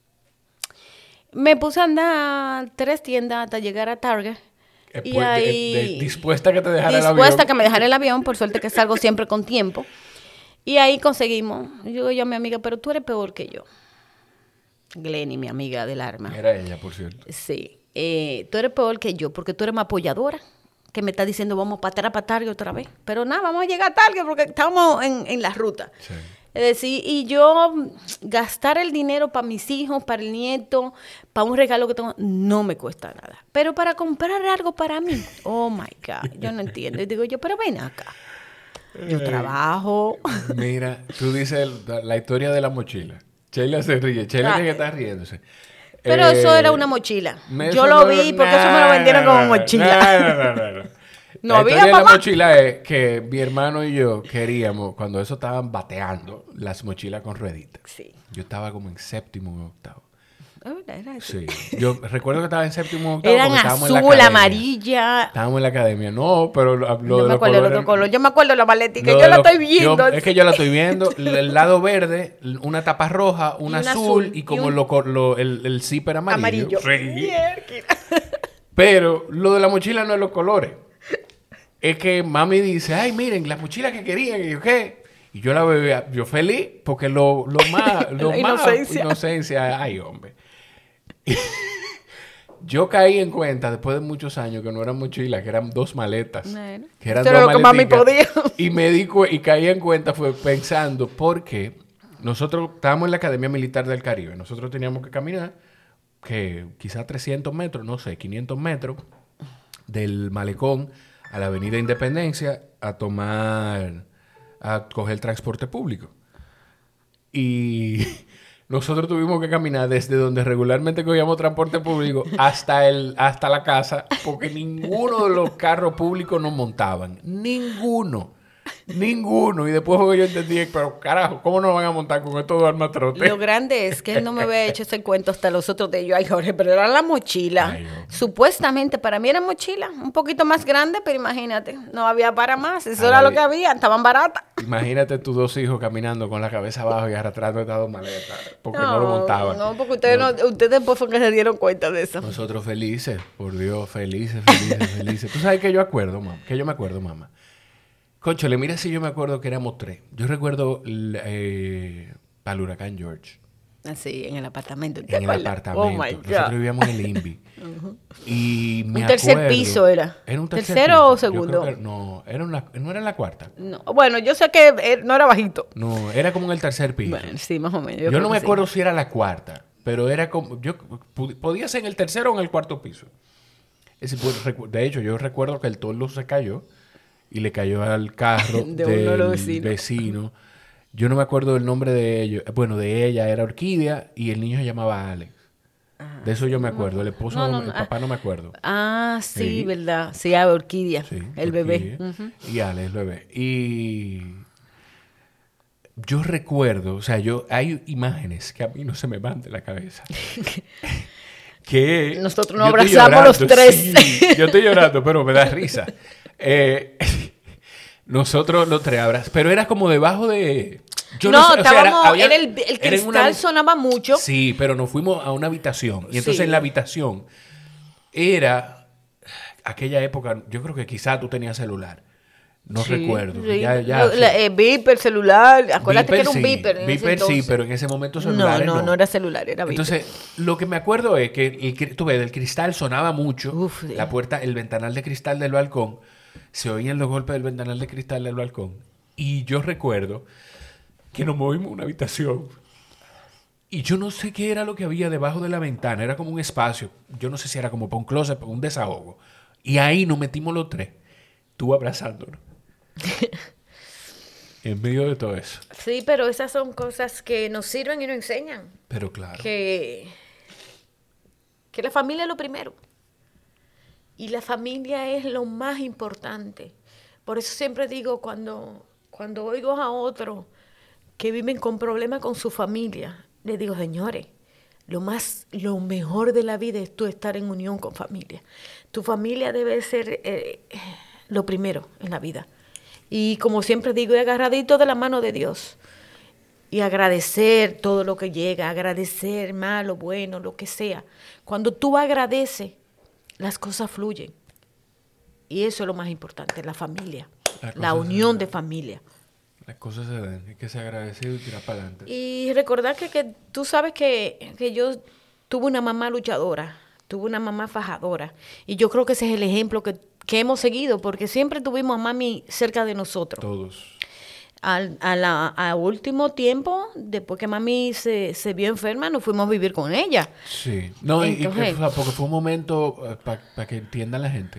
Me puse a andar tres tiendas hasta llegar a Target. eh, Y pues, de- ahí, de- dispuesta a que te dejara el avión. dispuesta a que me dejara el avión, por suerte que salgo siempre con tiempo. Y ahí conseguimos. Yo digo yo a mi amiga, pero tú eres peor que yo. Glenny, mi amiga del alma. Era ella, por cierto. Sí. Eh, tú eres peor que yo, porque tú eres más apoyadora, que me está diciendo vamos para atrás, para Target otra vez. Pero nada, vamos a llegar a Target porque estamos en, en la ruta. Sí. Es decir, y yo mm, gastar el dinero para mis hijos, para el nieto, para un regalo que tengo, no me cuesta nada. Pero para comprar algo para mí, oh my God, yo no entiendo. Y digo yo, pero ven acá. Yo trabajo. Mira, tú dices el- la, la historia de la mochila. Sheila se ríe. Sheila Ah. tiene que estar riéndose. Pero eh, eso era una mochila. Eso Yo lo no, vi porque nah, eso me lo vendieron nah, como nah, mochila. nah, nah, nah, nah, nah. No La había, historia de la mamá. mochila es que mi hermano y yo queríamos, cuando eso estaban bateando, las mochilas con rueditas. Sí. Yo estaba como en séptimo o octavo. Es verdad, era así. Sí. Yo recuerdo que estaba en séptimo o octavo Eran porque estábamos en la azul, academia. amarilla. Estábamos en la academia. No, pero lo, lo No de me los acuerdo el colores... otro color. Yo me acuerdo la maletica. lo Yo de la los- estoy viendo. yo- es que yo la estoy viendo. El lado verde, una tapa roja, una un azul, azul, y y como un- lo, co- lo- el, el zipper amarillo. Amarillo. Sí. Mierda. Pero lo de la mochila no es los colores. Es que mami dice, ay, miren, las mochilas que querían. Y yo, ¿qué? Y yo la bebía, yo feliz, porque lo, lo más... Lo La más inocencia. inocencia. Ay, hombre. Yo caí en cuenta, después de muchos años, que no eran mochilas, que eran dos maletas. Bueno, que eran eso dos era lo que mami maleticas. podía. Y me di cu- y caí en cuenta fue pensando, porque nosotros estábamos en la Academia Militar del Caribe. Nosotros teníamos que caminar, que quizás trescientos metros, no sé, quinientos metros, del malecón a la Avenida Independencia a tomar, a coger transporte público. Y nosotros tuvimos que caminar desde donde regularmente cogíamos transporte público hasta, el, hasta la casa, porque ninguno de los carros públicos nos montaban. Ninguno. Ninguno. Y después yo entendí, pero carajo, ¿cómo nos van a montar con estos dos armatrotes? Lo grande es que él no me había hecho ese cuento hasta los otros de yo. Ay, Jorge, pero era la mochila. Ay, hombre. Supuestamente para mí era mochila. Un poquito más grande, pero imagínate. No había para más. Eso Ahora era lo di- que había. Estaban baratas. Imagínate tus dos hijos caminando con la cabeza abajo y arrastrando estas dos maletas, porque no, lo montaban. No, porque ustedes, no. ustedes después fue que se dieron cuenta de eso. Nosotros felices, por Dios, felices, felices, felices. ¿Tú sabes que yo acuerdo, mamá? Que yo me acuerdo, mamá. Cónchale, mira si yo me acuerdo que éramos tres. Yo recuerdo eh, para el huracán George. Así, en el apartamento. ¿te En el acuerdas? apartamento. Oh, my God. Nosotros vivíamos en el INVI. Y me Un tercer acuerdo- piso era. ¿Era un tercer ¿Tercero piso? o Yo segundo? creo que- no, era una, no era en la cuarta. No, bueno, yo sé que eh, no era bajito. No, era como en el tercer piso. Bueno, sí, más o menos. Yo, creo no que me sí. acuerdo si era la cuarta, pero era como... Yo, pu- podía ser en el tercero o en el cuarto piso. Ese, pues, recu- de hecho, yo recuerdo que el toldo se cayó y le cayó al carro De uno de del los vecinos. vecino. Yo no me acuerdo del nombre de ellos. Bueno, de ella era Orquídea y el niño se llamaba Alex. De eso yo me acuerdo. El esposo, No, no, el no, papá no me acuerdo. Ah, sí, Sí. verdad. Sí, a Orquídea, Sí, el bebé. Orquídea. Ujú. Y Alex, el bebé. Y yo recuerdo, o sea, yo hay imágenes que a mí no se me van de la cabeza. Que Nosotros nos yo estoy abrazamos los llorando, tres. sí, yo estoy llorando, pero me da risa. Eh, nosotros los tres abrazamos, pero era como debajo de... Yo no, sé, o sea, estábamos, era- había- era el, el era en cristal una- sonaba mucho. Sí, pero nos fuimos a una habitación. Y entonces Sí. en la habitación era aquella época, yo creo que quizá tú tenías celular. No Sí, recuerdo. sí. Ya, ya, Lo- sí. la- eh, beeper, celular. Acuérdate que Beeper era un sí, beeper. en ese Beeper sí, entonces. pero en ese momento No, celulares no, no. no era celular, era beeper. Entonces, lo que me acuerdo es que el, cri- tú ves, el cristal sonaba mucho. Uf, sí. La puerta, el ventanal de cristal del balcón. Se oían los golpes del ventanal de cristal del balcón. Y yo recuerdo que nos movimos a una habitación. Y yo no sé qué era lo que había debajo de la ventana. Era como un espacio. Yo no sé si era como para un closet, para un desahogo. Y ahí nos metimos los tres. Tú abrazándonos. En medio de todo eso. Sí, pero esas son cosas que nos sirven y nos enseñan. Pero claro. Que, que la familia es lo primero. Y la familia es lo más importante. Por eso siempre digo, cuando, cuando oigo a otros que viven con problemas con su familia, les digo, señores, lo más, lo mejor de la vida es tú estar en unión con familia. Tu familia debe ser eh, lo primero en la vida. Y como siempre digo, y agarradito de la mano de Dios. Y agradecer todo lo que llega, agradecer malo, bueno, lo que sea. Cuando tú agradeces, las cosas fluyen. Y eso es lo más importante, la familia, Las la cosas unión se de dan. familia. Las cosas se dan. Hay que ser agradecido y tirar para adelante. Y recordar que, que tú sabes que, que yo tuve una mamá luchadora, tuve una mamá fajadora. Y yo creo que ese es el ejemplo que, que hemos seguido, porque siempre tuvimos a mami cerca de nosotros. Todos. Al, a, la, a último tiempo, después que mami se, se vio enferma, nos fuimos a vivir con ella. Sí. No, y- y, Entonces- o sea, porque fue un momento, para que entienda la gente,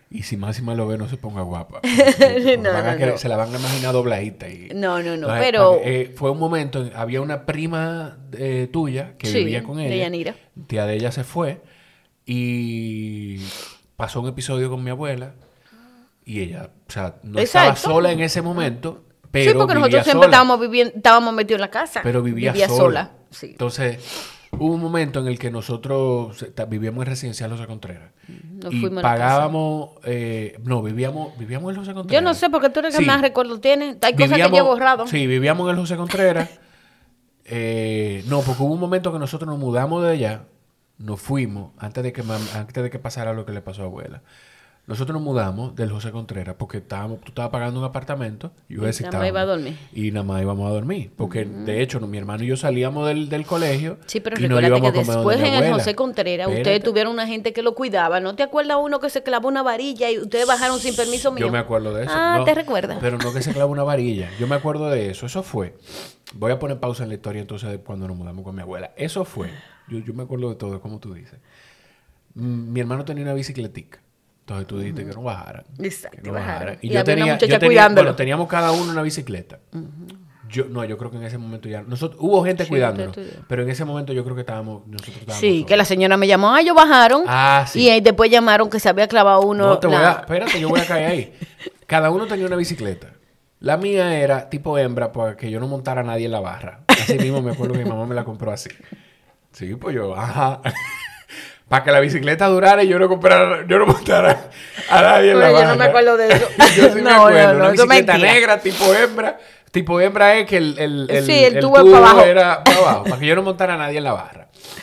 Y si Máxima lo ve, no se ponga guapa. Se, no, van a no, querer, no. se la van a imaginar dobladita. Y, No, no, no, entonces, pero... para que, eh, fue un momento, había una prima eh, tuya que Sí, vivía con ella. de Yanira. Tía de ella se fue y pasó un episodio con mi abuela y ella, o sea, no Exacto. estaba sola en ese momento, pero sí, porque vivía nosotros siempre sola. estábamos viviendo, estábamos metidos en la casa. Pero vivía, vivía sola. sola. Sí. Entonces, hubo un momento en el que nosotros ta- vivíamos en Residencial José Contreras. Nos y fuimos a la pagábamos... Eh, no, vivíamos, vivíamos en José Contreras. Yo no sé, porque tú eres el que Sí. más recuerdo tienes. Hay cosas que Vivíamos- yo he borrado. Sí, vivíamos en el José Contreras. eh, no, porque hubo un momento que nosotros nos mudamos de allá. Nos fuimos antes de que, mam- antes de que pasara lo que le pasó a abuela. Nosotros nos mudamos del José Contreras porque estábamos, tú estabas pagando un apartamento y yo Y ese nada más iba a dormir. Y nada más íbamos a dormir. Porque de hecho, no, mi hermano y yo salíamos del, del colegio. Sí, pero y nos recuérdate íbamos que a comer después donde en mi el abuela. José Contreras Espérate. ustedes tuvieron una gente que lo cuidaba. ¿No te acuerdas uno que se clavó una varilla y ustedes bajaron sin permiso mío? Yo me acuerdo de eso. Ah, No, ¿te recuerdas? Pero no que se clavó una varilla. Yo me acuerdo de eso. Eso fue. Voy a poner pausa en la historia entonces de cuando nos mudamos con mi abuela. Eso fue. Yo, yo me acuerdo de todo, como tú dices. Mm, Mi hermano tenía una bicicletica. Entonces tú dijiste que no bajaran. Exacto, Que no bajaran. bajaran. Y Y, yo había una tenía, muchacha yo tenía, cuidándolo. bueno, teníamos cada uno una bicicleta. Yo, no, yo creo que en ese momento ya... Nosotros, hubo gente Sí, cuidándonos. usted estudió. Pero en ese momento yo creo que estábamos... Nosotros estábamos Sí, solos. que la señora me llamó, ah, ellos bajaron. Ah, sí. Y ahí después llamaron que se había clavado uno. No, te voy la- a... Espérate, yo voy a caer ahí. Cada uno tenía una bicicleta. La mía era tipo hembra para que yo no montara a nadie en la barra. Así mismo me acuerdo que mi mamá me la compró así. Sí, pues yo, ajá. Para que la bicicleta durara y yo no comprara, yo no montara a nadie en Pero la yo barra. no me acuerdo de eso. Yo sí me No, acuerdo. no, no, Una eso es bicicleta mentira. negra, tipo hembra. Tipo hembra es que el, el, el, Sí, el tubo es para abajo. era para abajo. Para que yo no montara a nadie en la barra.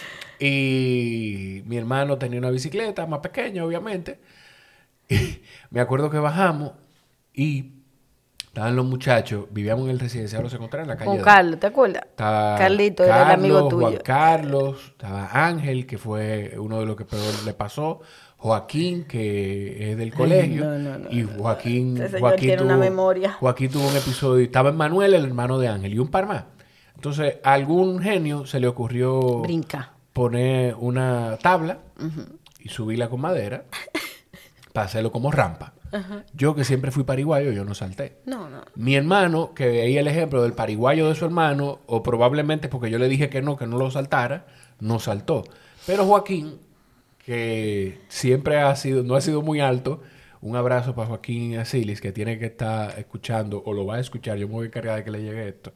Y mi hermano tenía una bicicleta más pequeña, obviamente. Y me acuerdo que bajamos y estaban los muchachos, vivíamos en el residencial José Contreras, en la calle. Con dos. Carlos, ¿te acuerdas? Estaba Carlito era el amigo Carlos, tuyo. Juan Carlos, estaba Ángel, que fue uno de los que peor le pasó, Joaquín, que es del colegio, no, no, no, y Joaquín, Ese señor Joaquín tiene tuvo, una memoria. Joaquín tuvo un episodio, estaba Manuel, el hermano de Ángel, y un par más. Entonces, a algún genio se le ocurrió Brinca. poner una tabla y subirla con madera para hacerlo como rampa. Yo, que siempre fui pariguayo, yo no salté. No, no. Mi hermano, que veía el ejemplo del pariguayo de su hermano, o probablemente porque yo le dije que no, que no lo saltara, no saltó. Pero Joaquín, que siempre ha sido, no ha sido muy alto, un abrazo para Joaquín Asilis, que tiene que estar escuchando, o lo va a escuchar, yo me voy a encargar de que le llegue esto.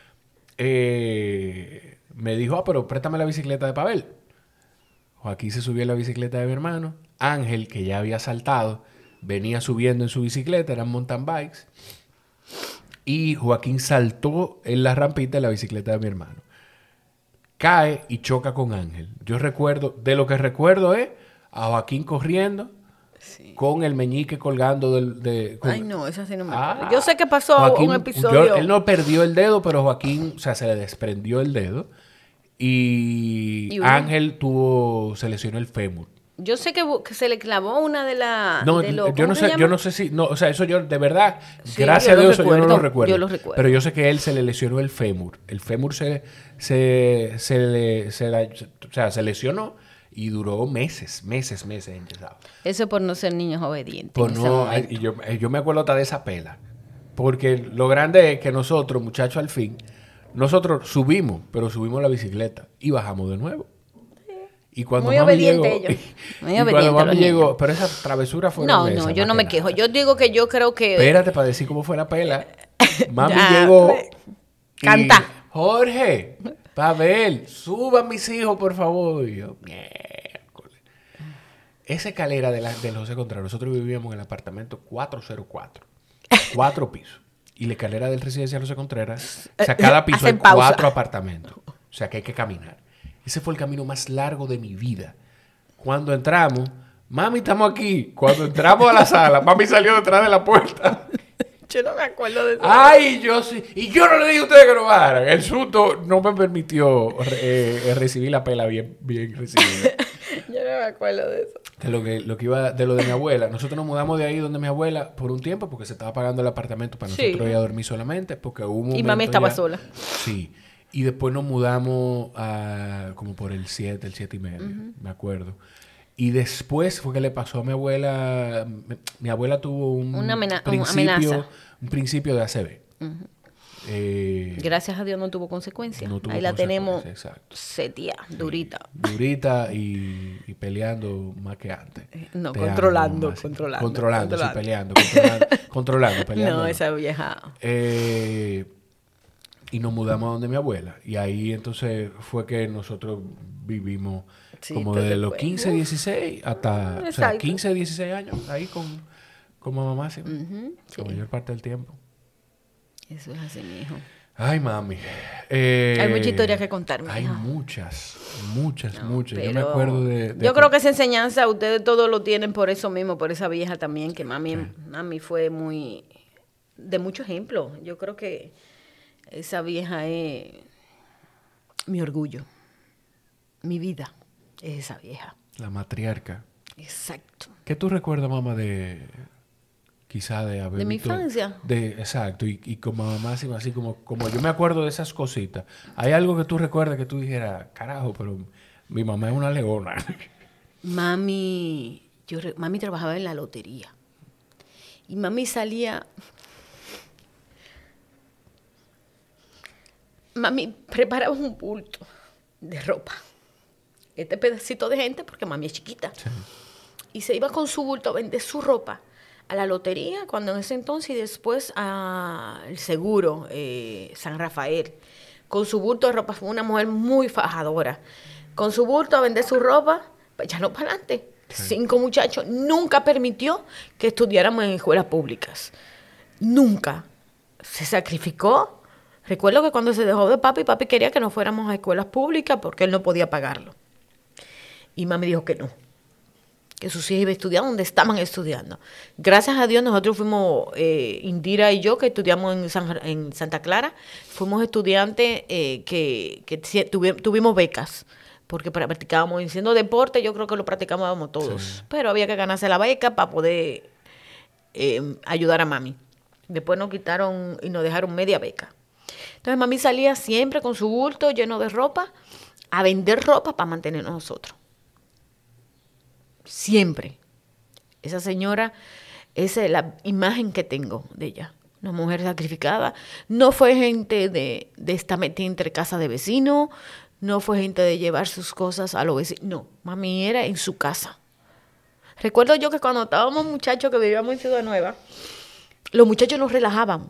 Eh, me dijo, ah, pero préstame la bicicleta de Pavel. Joaquín se subió a la bicicleta de mi hermano. Ángel, que ya había saltado, venía subiendo en su bicicleta, eran mountain bikes. Y Joaquín saltó en la rampita de la bicicleta de mi hermano. Cae y choca con Ángel. Yo recuerdo, de lo que recuerdo es a Joaquín corriendo Sí. con el meñique colgando del... De, con- Ay, no, eso sí no me Ah, acuerdo. Yo sé que pasó Joaquín, un episodio. yo- él no perdió el dedo, pero Joaquín, o sea, se le desprendió el dedo. Y, ¿Y uno? Ángel tuvo, se lesionó el fémur. Yo sé que, bu- que se le clavó una de las. No, de los- yo ¿cómo no se sé, llama? yo no sé si, no, o sea, eso yo de verdad, Sí, gracias yo a lo Dios, eso yo no lo recuerdo, recuerdo. yo lo recuerdo. Pero yo sé que él se le lesionó el fémur. El fémur se, se, se, le, se, la- o sea, se lesionó y duró meses, meses, meses enyesado. Eso por no ser niños obedientes. Pues en ese no, momento. y yo, yo me acuerdo hasta de esa pela. Porque lo grande es que nosotros, muchachos, al fin, nosotros subimos, pero subimos la bicicleta y bajamos de nuevo. Y cuando Muy mami obediente llegó, ellos. Muy y cuando obediente mami los llegó, niños. pero esa travesura fue No, no, yo no me quejo. Yo digo que yo creo que. Espérate para decir cómo fue la pela. Mami Ya, llegó. pues, y, canta. Jorge, Pavel, suban mis hijos, por favor. Y yo, miércoles. Esa escalera de, la, de José Contreras, nosotros vivíamos en el apartamento cuatrocientos cuatro. Cuatro pisos. Y la escalera del residencial José Contreras, o sea, cada piso hay Hacen pausa. cuatro apartamentos. O sea, que hay que caminar. Ese fue el camino más largo de mi vida. Cuando entramos, mami, estamos aquí. Cuando entramos a la sala, mami salió detrás de la puerta. Yo no me acuerdo de eso. Ay, yo sí. Y yo no le dije a ustedes que no bajaran. El susto no me permitió eh, recibir la pela bien, bien recibida. Yo no me acuerdo de eso. De lo que, lo que iba, de lo de mi abuela. Nosotros nos mudamos de ahí donde mi abuela por un tiempo porque se estaba pagando el apartamento para Sí. nosotros ir a dormir solamente. Porque hubo un Y momento mami estaba ya- sola. Sí. Y después nos mudamos a como por el siete, el siete y medio, me acuerdo. Y después fue que le pasó a mi abuela. Mi, mi abuela tuvo un, Una amena- principio, amenaza. un principio de A C V. Uh-huh. Eh, Gracias a Dios no tuvo consecuencias. no tuvo Ahí la tenemos consecuencias, exacto. setía, durita. Durita y, y peleando más que antes. No, Te controlando, amo, más. controlando. Controlando, sí, controlando. peleando. Controlando, controlando peleando. No, esa vieja. Eh, y nos mudamos a donde mi abuela. Y ahí entonces fue que nosotros vivimos Sí, como pero de los después, quince, uf. dieciséis hasta... O sea, Exacto. quince, dieciséis años ahí con, con mamá máxima. Ujú, sí. La mayor parte del tiempo. Eso es así, mi hijo. Ay, mami. Eh, Hay mucha historia que contar, mi Hay hija. muchas, muchas, No, muchas. Yo me pero acuerdo de... de yo creo que esa enseñanza ustedes todos lo tienen por eso mismo, por esa vieja también, que mami, Sí. mami fue muy... de mucho ejemplo. Yo creo que esa vieja es mi orgullo. Mi vida es esa vieja. La matriarca. Exacto. ¿Qué tú recuerdas, mamá, de... quizá de haber ¿De mi visto- infancia? De, exacto. Y, y como mamá máxima, así como, como yo me acuerdo de esas cositas. ¿Hay algo que tú recuerdas que tú dijeras, carajo, pero mi mamá es una leona? Mami, yo re- mami trabajaba en la lotería. Y mami salía... Mami preparaba un bulto de ropa. Este pedacito de gente, porque mami es chiquita. Sí. Y se iba con su bulto a vender su ropa a la lotería, cuando en ese entonces, y después al seguro, eh, San Rafael. Con su bulto de ropa, fue una mujer muy fajadora. Con su bulto a vender su ropa, pues ya no para adelante. Sí. Cinco muchachos. Nunca permitió que estudiáramos en escuelas públicas. Nunca. Se sacrificó. Recuerdo que cuando se dejó de papi, papi quería que no fuéramos a escuelas públicas porque él no podía pagarlo. Y mami dijo que no, que sus hijas iban a estudiar donde estaban estudiando. Gracias a Dios nosotros fuimos, eh, Indira y yo, que estudiamos en, San- en Santa Clara, fuimos estudiantes eh, que, que si- tuvi- tuvimos becas, porque pra- practicábamos haciendo deporte, yo creo que lo practicábamos todos, Sí. pero había que ganarse la beca para poder eh, ayudar a mami. Después nos quitaron y nos dejaron media beca. Entonces mami salía siempre con su bulto lleno de ropa a vender ropa para mantenernos nosotros. Siempre. Esa señora, esa es la imagen que tengo de ella. Una mujer sacrificada. No fue gente de, de estar metida entre casa de vecinos. No fue gente de llevar sus cosas a los vecinos. No, mami era en su casa. Recuerdo yo que cuando estábamos muchachos que vivíamos en Ciudad Nueva, los muchachos nos relajaban.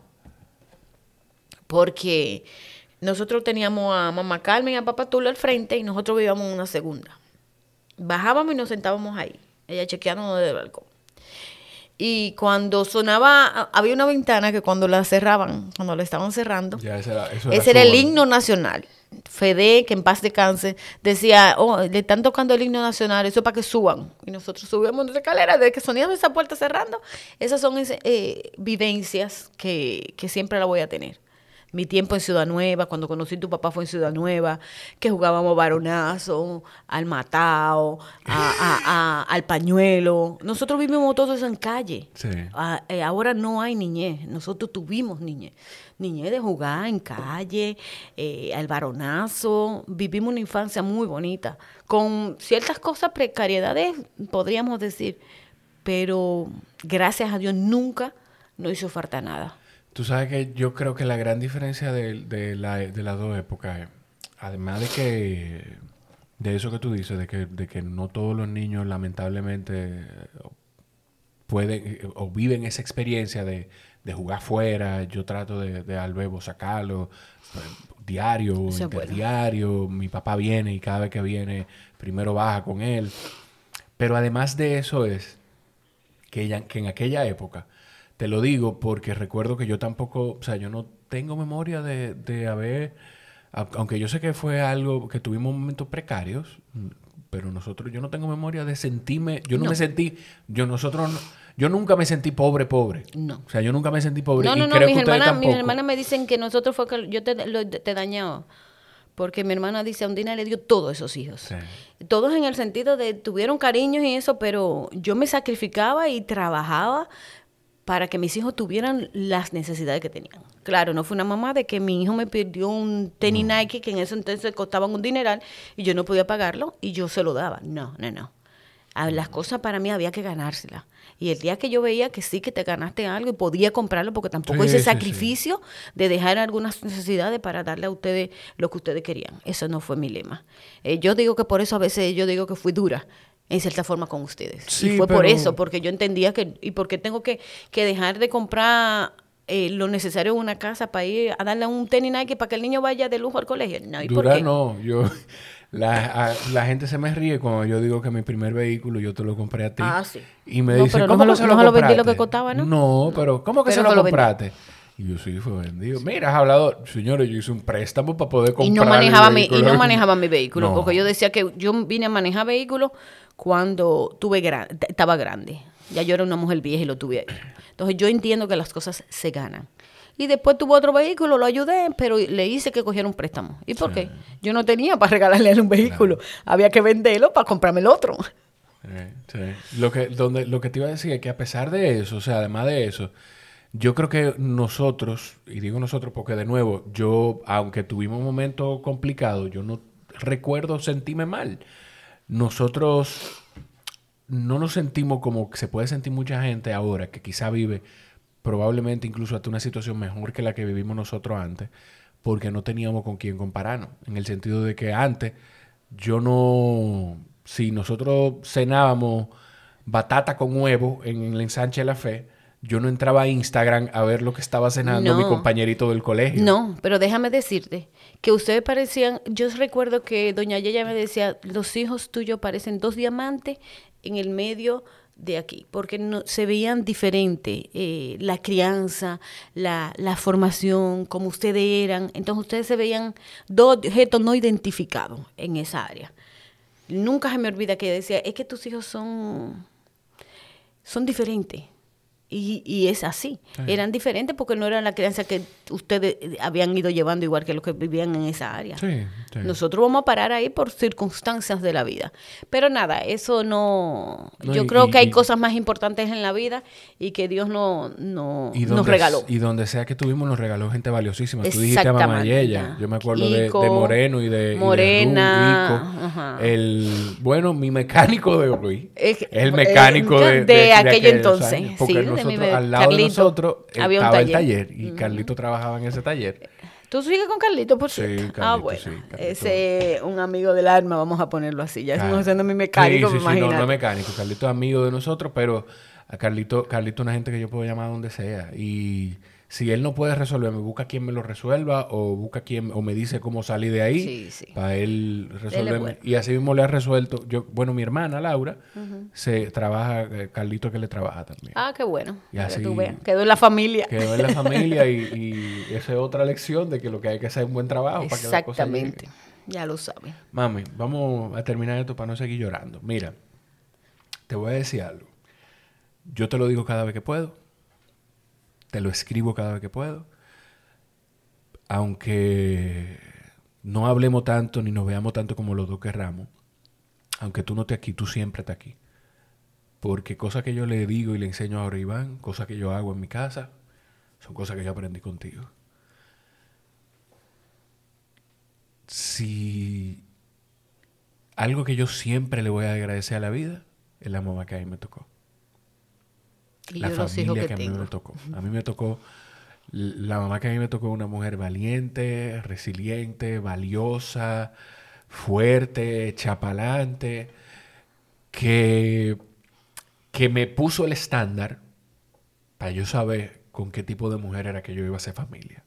Porque nosotros teníamos a mamá Carmen y a papá Tulo al frente y nosotros vivíamos en una segunda. Bajábamos y nos sentábamos ahí, ella chequeándonos desde el balcón. Y cuando sonaba, había una ventana que cuando la cerraban, cuando la estaban cerrando, Ya, esa era, eso ese era el su- himno nacional. Fede, que en paz descanse, decía, oh, le están tocando el himno nacional, eso es para que suban. Y nosotros subíamos nuestra escalera, desde que soníamos esa puerta cerrando. Esas son ese, eh, vivencias que, que siempre la voy a tener. Mi tiempo en Ciudad Nueva, cuando conocí a tu papá fue en Ciudad Nueva, que jugábamos varonazo, al matao, a, a- a- al pañuelo. Nosotros vivimos todo eso en calle. Sí. Ah, eh, ahora no hay niñez. Nosotros tuvimos niñez. Niñez de jugar en calle, eh, al varonazo. Vivimos una infancia muy bonita, con ciertas cosas, precariedades, podríamos decir. Pero gracias a Dios nunca nos hizo falta nada. Tú sabes que yo creo que la gran diferencia de, de, la, de las dos épocas es, además de que, de eso que tú dices, de que, de que no todos los niños lamentablemente pueden o viven esa experiencia de, de jugar fuera, yo trato de, de al bebo sacarlo eh, diario, Eso es bueno. interdiario, mi papá viene y cada vez que viene primero baja con él. Pero además de eso es que, ella, que en aquella época, te lo digo porque recuerdo que yo tampoco, o sea, yo no tengo memoria de, de haber, a- aunque yo sé que fue algo que tuvimos momentos precarios, mm, pero nosotros, yo no tengo memoria de sentirme, yo no, No. me sentí, yo nosotros, no- yo nunca me sentí pobre, pobre. No. O sea, yo nunca me sentí pobre No, y no, no, creo mis que ustedes hermanas, mis tampoco. hermanas me dicen que nosotros fue que yo te, lo, te dañado. Porque mi hermana dice, a Undina le dio todos esos hijos. Sí. Todos en el sentido de tuvieron cariños y eso, pero yo me sacrificaba y trabajaba para que mis hijos tuvieran las necesidades que tenían. Claro, no fue una mamá de que mi hijo me pidió un tenis No. Nike que en ese entonces costaban un dineral y yo no podía pagarlo y yo se lo daba. No, no, no. A las cosas para mí había que ganárselas. Y el día que yo veía que sí que te ganaste algo y podía comprarlo, porque tampoco Sí, ese sí, sacrificio de dejar algunas necesidades para darle a ustedes lo que ustedes querían. Eso no fue mi lema. Eh, yo digo que por eso a veces yo digo que fui dura en cierta forma con ustedes. Sí, y fue pero... por eso, porque yo entendía que, y porque tengo que, que dejar de comprar eh, lo necesario en una casa para ir a darle un tenis Nike para que el niño vaya de lujo al colegio. No, ¿y por Dura qué? no, yo... La, a, la gente se me ríe cuando yo digo que mi primer vehículo yo te lo compré a ti. Ah, sí. Y me No, dicen, pero ¿cómo no que me se lo- lo no se lo vendí compraste? lo que costaba, ¿no? No, No. pero ¿cómo que Pero se lo se lo vendí. compraste? Y yo sí, fue vendido. Mira, has hablado... Señores, yo hice un préstamo para poder comprar Y no manejaba el mi, y vehículo. no manejaba mi vehículo, No. porque yo decía que yo vine a manejar vehículos cuando tuve gran, t- estaba grande. Ya yo era una mujer vieja y lo tuve ahí. Entonces yo entiendo que las cosas se ganan. Y después tuvo otro vehículo, lo ayudé, pero le hice que cogiera un préstamo. ¿Y por Sí. qué? Yo no tenía para regalarle a él un vehículo. Había que venderlo para comprarme el otro. Sí, sí. Lo que, donde, lo que te iba a decir es que a pesar de eso, o sea, además de eso, yo creo que nosotros, y digo nosotros porque de nuevo, yo, aunque tuvimos un momento complicado, yo no recuerdo sentirme mal. Nosotros no nos sentimos como se puede sentir mucha gente ahora que quizá vive probablemente incluso hasta una situación mejor que la que vivimos nosotros antes, porque no teníamos con quién compararnos. En el sentido de que antes yo no... Si nosotros cenábamos batata con huevo en el ensanche de la fe, yo no entraba a Instagram a ver lo que estaba cenando No. mi compañerito del colegio. No, pero déjame decirte que ustedes parecían, yo recuerdo que doña Yeya me decía, los hijos tuyos parecen dos diamantes en el medio de aquí, porque no, se veían diferentes, eh, la crianza, la, la formación, como ustedes eran, entonces ustedes se veían dos objetos no identificados en esa área. Nunca se me olvida que decía, es que tus hijos son, son diferentes. Y, y es así. Sí. Eran diferentes porque no eran la crianza que ustedes habían ido llevando igual que los que vivían en esa área. Sí, sí. Nosotros vamos a parar ahí por circunstancias de la vida. Pero nada, eso no... No, yo y- creo y- que hay y- cosas más importantes en la vida y que Dios no, no Y nos donde, regaló. y donde sea que tuvimos nos regaló gente valiosísima. Tú dijiste a Mamá Exactamente. Yeya. Yo me acuerdo de, Ico, de Moreno y de, Morena, y de Ru, Ico. ajá. El, bueno, mi mecánico de hoy. Es- el mecánico eh, de, de de, de aquello aquellos entonces, años. sí, Porque de mi nosotros, me- al lado de Carlito, nosotros había un estaba el taller. taller. Y Carlito trabajaba en ese taller. ¿Tú sigues con Carlito, por Sí, cierto? Carlito, ah, bueno. sí, Carlito. Ese es un amigo del alma, vamos a ponerlo así. Ya Claro. estamos haciendo mi mecánico, Sí, sí, sí, me no, imagino. no es mecánico. Carlito es amigo de nosotros, pero a Carlito, Carlito es una gente que yo puedo llamar donde sea. Y si él no puede resolverme, busca quien me lo resuelva o busca quien o me dice cómo salir de ahí Sí, sí. para él resolverme. bueno. Y así mismo le ha resuelto. Yo, bueno, mi hermana Laura se trabaja, eh, Carlito que le trabaja también. Ah, qué bueno. Y Para así- que tú veas. Quedó en la familia. Quedó en la familia y, y esa es otra lección de que lo que hay que hacer es un buen trabajo para que las cosas lleguen. Exactamente. Ya lo sabes. Mami, vamos a terminar esto para no seguir llorando. Mira, te voy a decir algo. Yo te lo digo cada vez que puedo. Te lo escribo cada vez que puedo. Aunque no hablemos tanto ni nos veamos tanto como los dos querramos. Aunque tú no estés aquí, tú siempre estás aquí. Porque cosas que yo le digo y le enseño ahora a Iván, cosas que yo hago en mi casa, son cosas que yo aprendí contigo. Si algo que yo siempre le voy a agradecer a la vida es la mamá que a mí me tocó. Y La yo los hijos familia que, que, a mí tengo. me tocó. A mí me tocó, la mamá que a mí me tocó una mujer valiente, resiliente, valiosa, fuerte, chapalante, que, que me puso el estándar para yo saber con qué tipo de mujer era que yo iba a ser familia.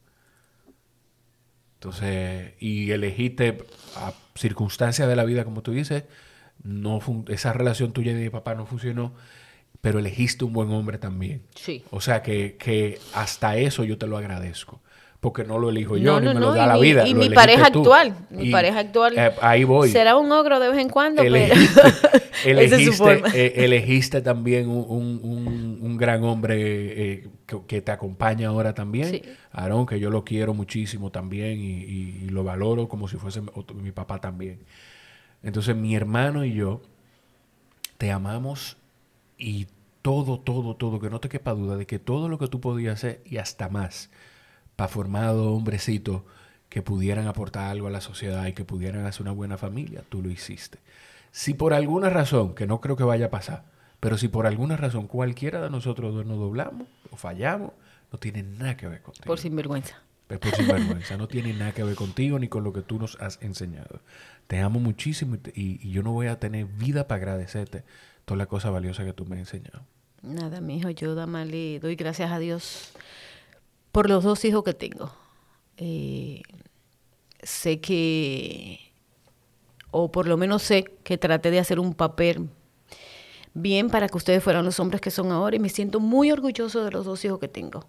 Entonces, y elegiste a circunstancias de la vida, como tú dices, no fun- esa relación tuya y de mi papá no funcionó, pero elegiste un buen hombre también. Sí. O sea que, que hasta eso yo te lo agradezco. Porque no lo elijo yo, No, ni no, me no, lo da y la mi- vida. y lo mi elegiste pareja tú. actual, mi Y, pareja actual eh, ahí voy. será un ogro de vez en cuando, Elegiste, pero esa es su elegiste, forma. eh, elegiste también un, un- un- un gran hombre eh, que, que te acompaña ahora también. Sí. Aarón, que yo lo quiero muchísimo también y, y- y lo valoro como si fuese otro- mi papá también. Entonces mi hermano y yo te amamos y todo, todo, todo, que no te quepa duda de que todo lo que tú podías hacer y hasta más para formar a dos hombrecitos que pudieran aportar algo a la sociedad y que pudieran hacer una buena familia, tú lo hiciste. Si por alguna razón, que no creo que vaya a pasar, pero si por alguna razón cualquiera de nosotros dos nos doblamos o fallamos, no tiene nada que ver contigo. Por sinvergüenza. Pero por sinvergüenza. No tiene nada que ver contigo ni con lo que tú nos has enseñado. Te amo muchísimo y, te, y, y yo no voy a tener vida para agradecerte toda la cosa valiosa que tú me has enseñado. Nada, mijo, yo dama, le doy gracias a Dios por los dos hijos que tengo. Eh, sé que, o por lo menos sé que traté de hacer un papel bien para que ustedes fueran los hombres que son ahora y me siento muy orgulloso de los dos hijos que tengo.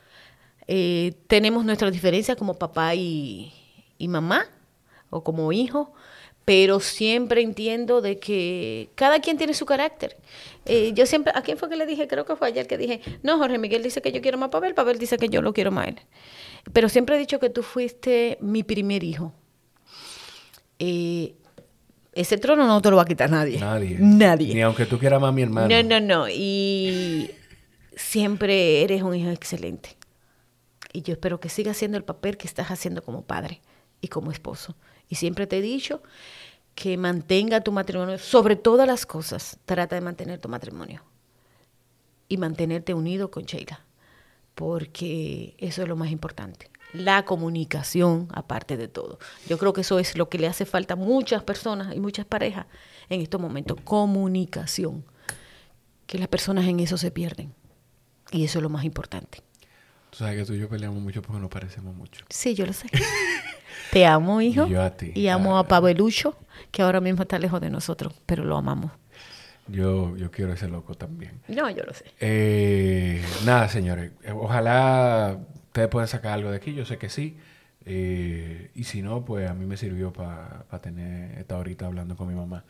Eh, tenemos nuestras diferencias como papá y, y mamá o como hijo, pero siempre entiendo de que cada quien tiene su carácter. Eh, yo siempre, ¿a quién fue que le dije? Creo que fue ayer que dije, no, Jorge Miguel dice que yo quiero más a Pavel, Pavel dice que yo lo quiero más a él. Pero siempre he dicho que tú fuiste mi primer hijo. Eh, ese trono no te lo va a quitar nadie. Nadie. Nadie. Ni aunque tú quieras más a mi hermano. No, no, no. Y siempre eres un hijo excelente. Y yo espero que sigas haciendo el papel que estás haciendo como padre y como esposo. Y siempre te he dicho que mantenga tu matrimonio, sobre todas las cosas, trata de mantener tu matrimonio y mantenerte unido con Sheila, porque eso es lo más importante. La comunicación, aparte de todo. Yo creo que eso es lo que le hace falta a muchas personas y muchas parejas en estos momentos. Comunicación. Que las personas en eso se pierden. Y eso es lo más importante. Tú sabes que tú y yo peleamos mucho porque nos parecemos mucho. Sí, yo lo sé. Te amo, hijo. Y yo a ti. Y amo ah, a Pavelucho, que ahora mismo está lejos de nosotros, pero lo amamos. Yo, yo quiero ese loco también. No, yo lo sé. Eh, nada, señores. Ojalá ustedes puedan sacar algo de aquí. Yo sé que sí. Eh, y si no, pues a mí me sirvió para pa tener esta horita hablando con mi mamá.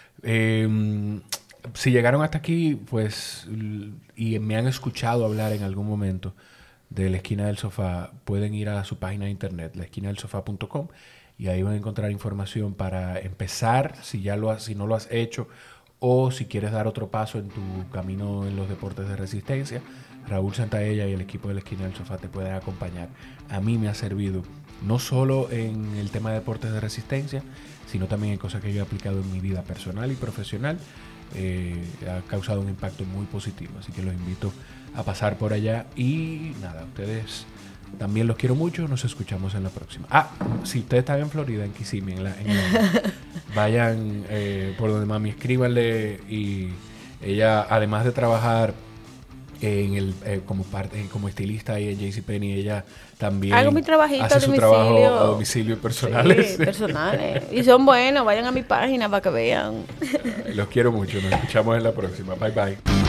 Eh, si llegaron hasta aquí, pues, y me han escuchado hablar en algún momento de La Esquina del Sofá, pueden ir a su página de internet, la esquina del sofá punto com, y ahí van a encontrar información para empezar, si ya lo has, si no lo has hecho, o si quieres dar otro paso en tu camino en los deportes de resistencia. Raúl Santaella y el equipo de La Esquina del Sofá te pueden acompañar. A mí me ha servido no solo en el tema de deportes de resistencia, sino también en cosas que yo he aplicado en mi vida personal y profesional. Eh, ha causado un impacto muy positivo, así que los invito a pasar por allá. Y nada, ustedes también los quiero mucho. Nos escuchamos en la próxima. Ah, si ustedes están en Florida, en Kissimmee, en la, en la, vayan eh, por donde mami, escríbanle. Y ella, además de trabajar en el eh, como parte como estilista ahí en JCPenney, ella también hago mi trabajito hace a su domicilio. trabajo a domicilio personales. Sí, personales. Y son buenos, vayan a mi página para que vean. Los quiero mucho. Nos escuchamos en la próxima. Bye bye.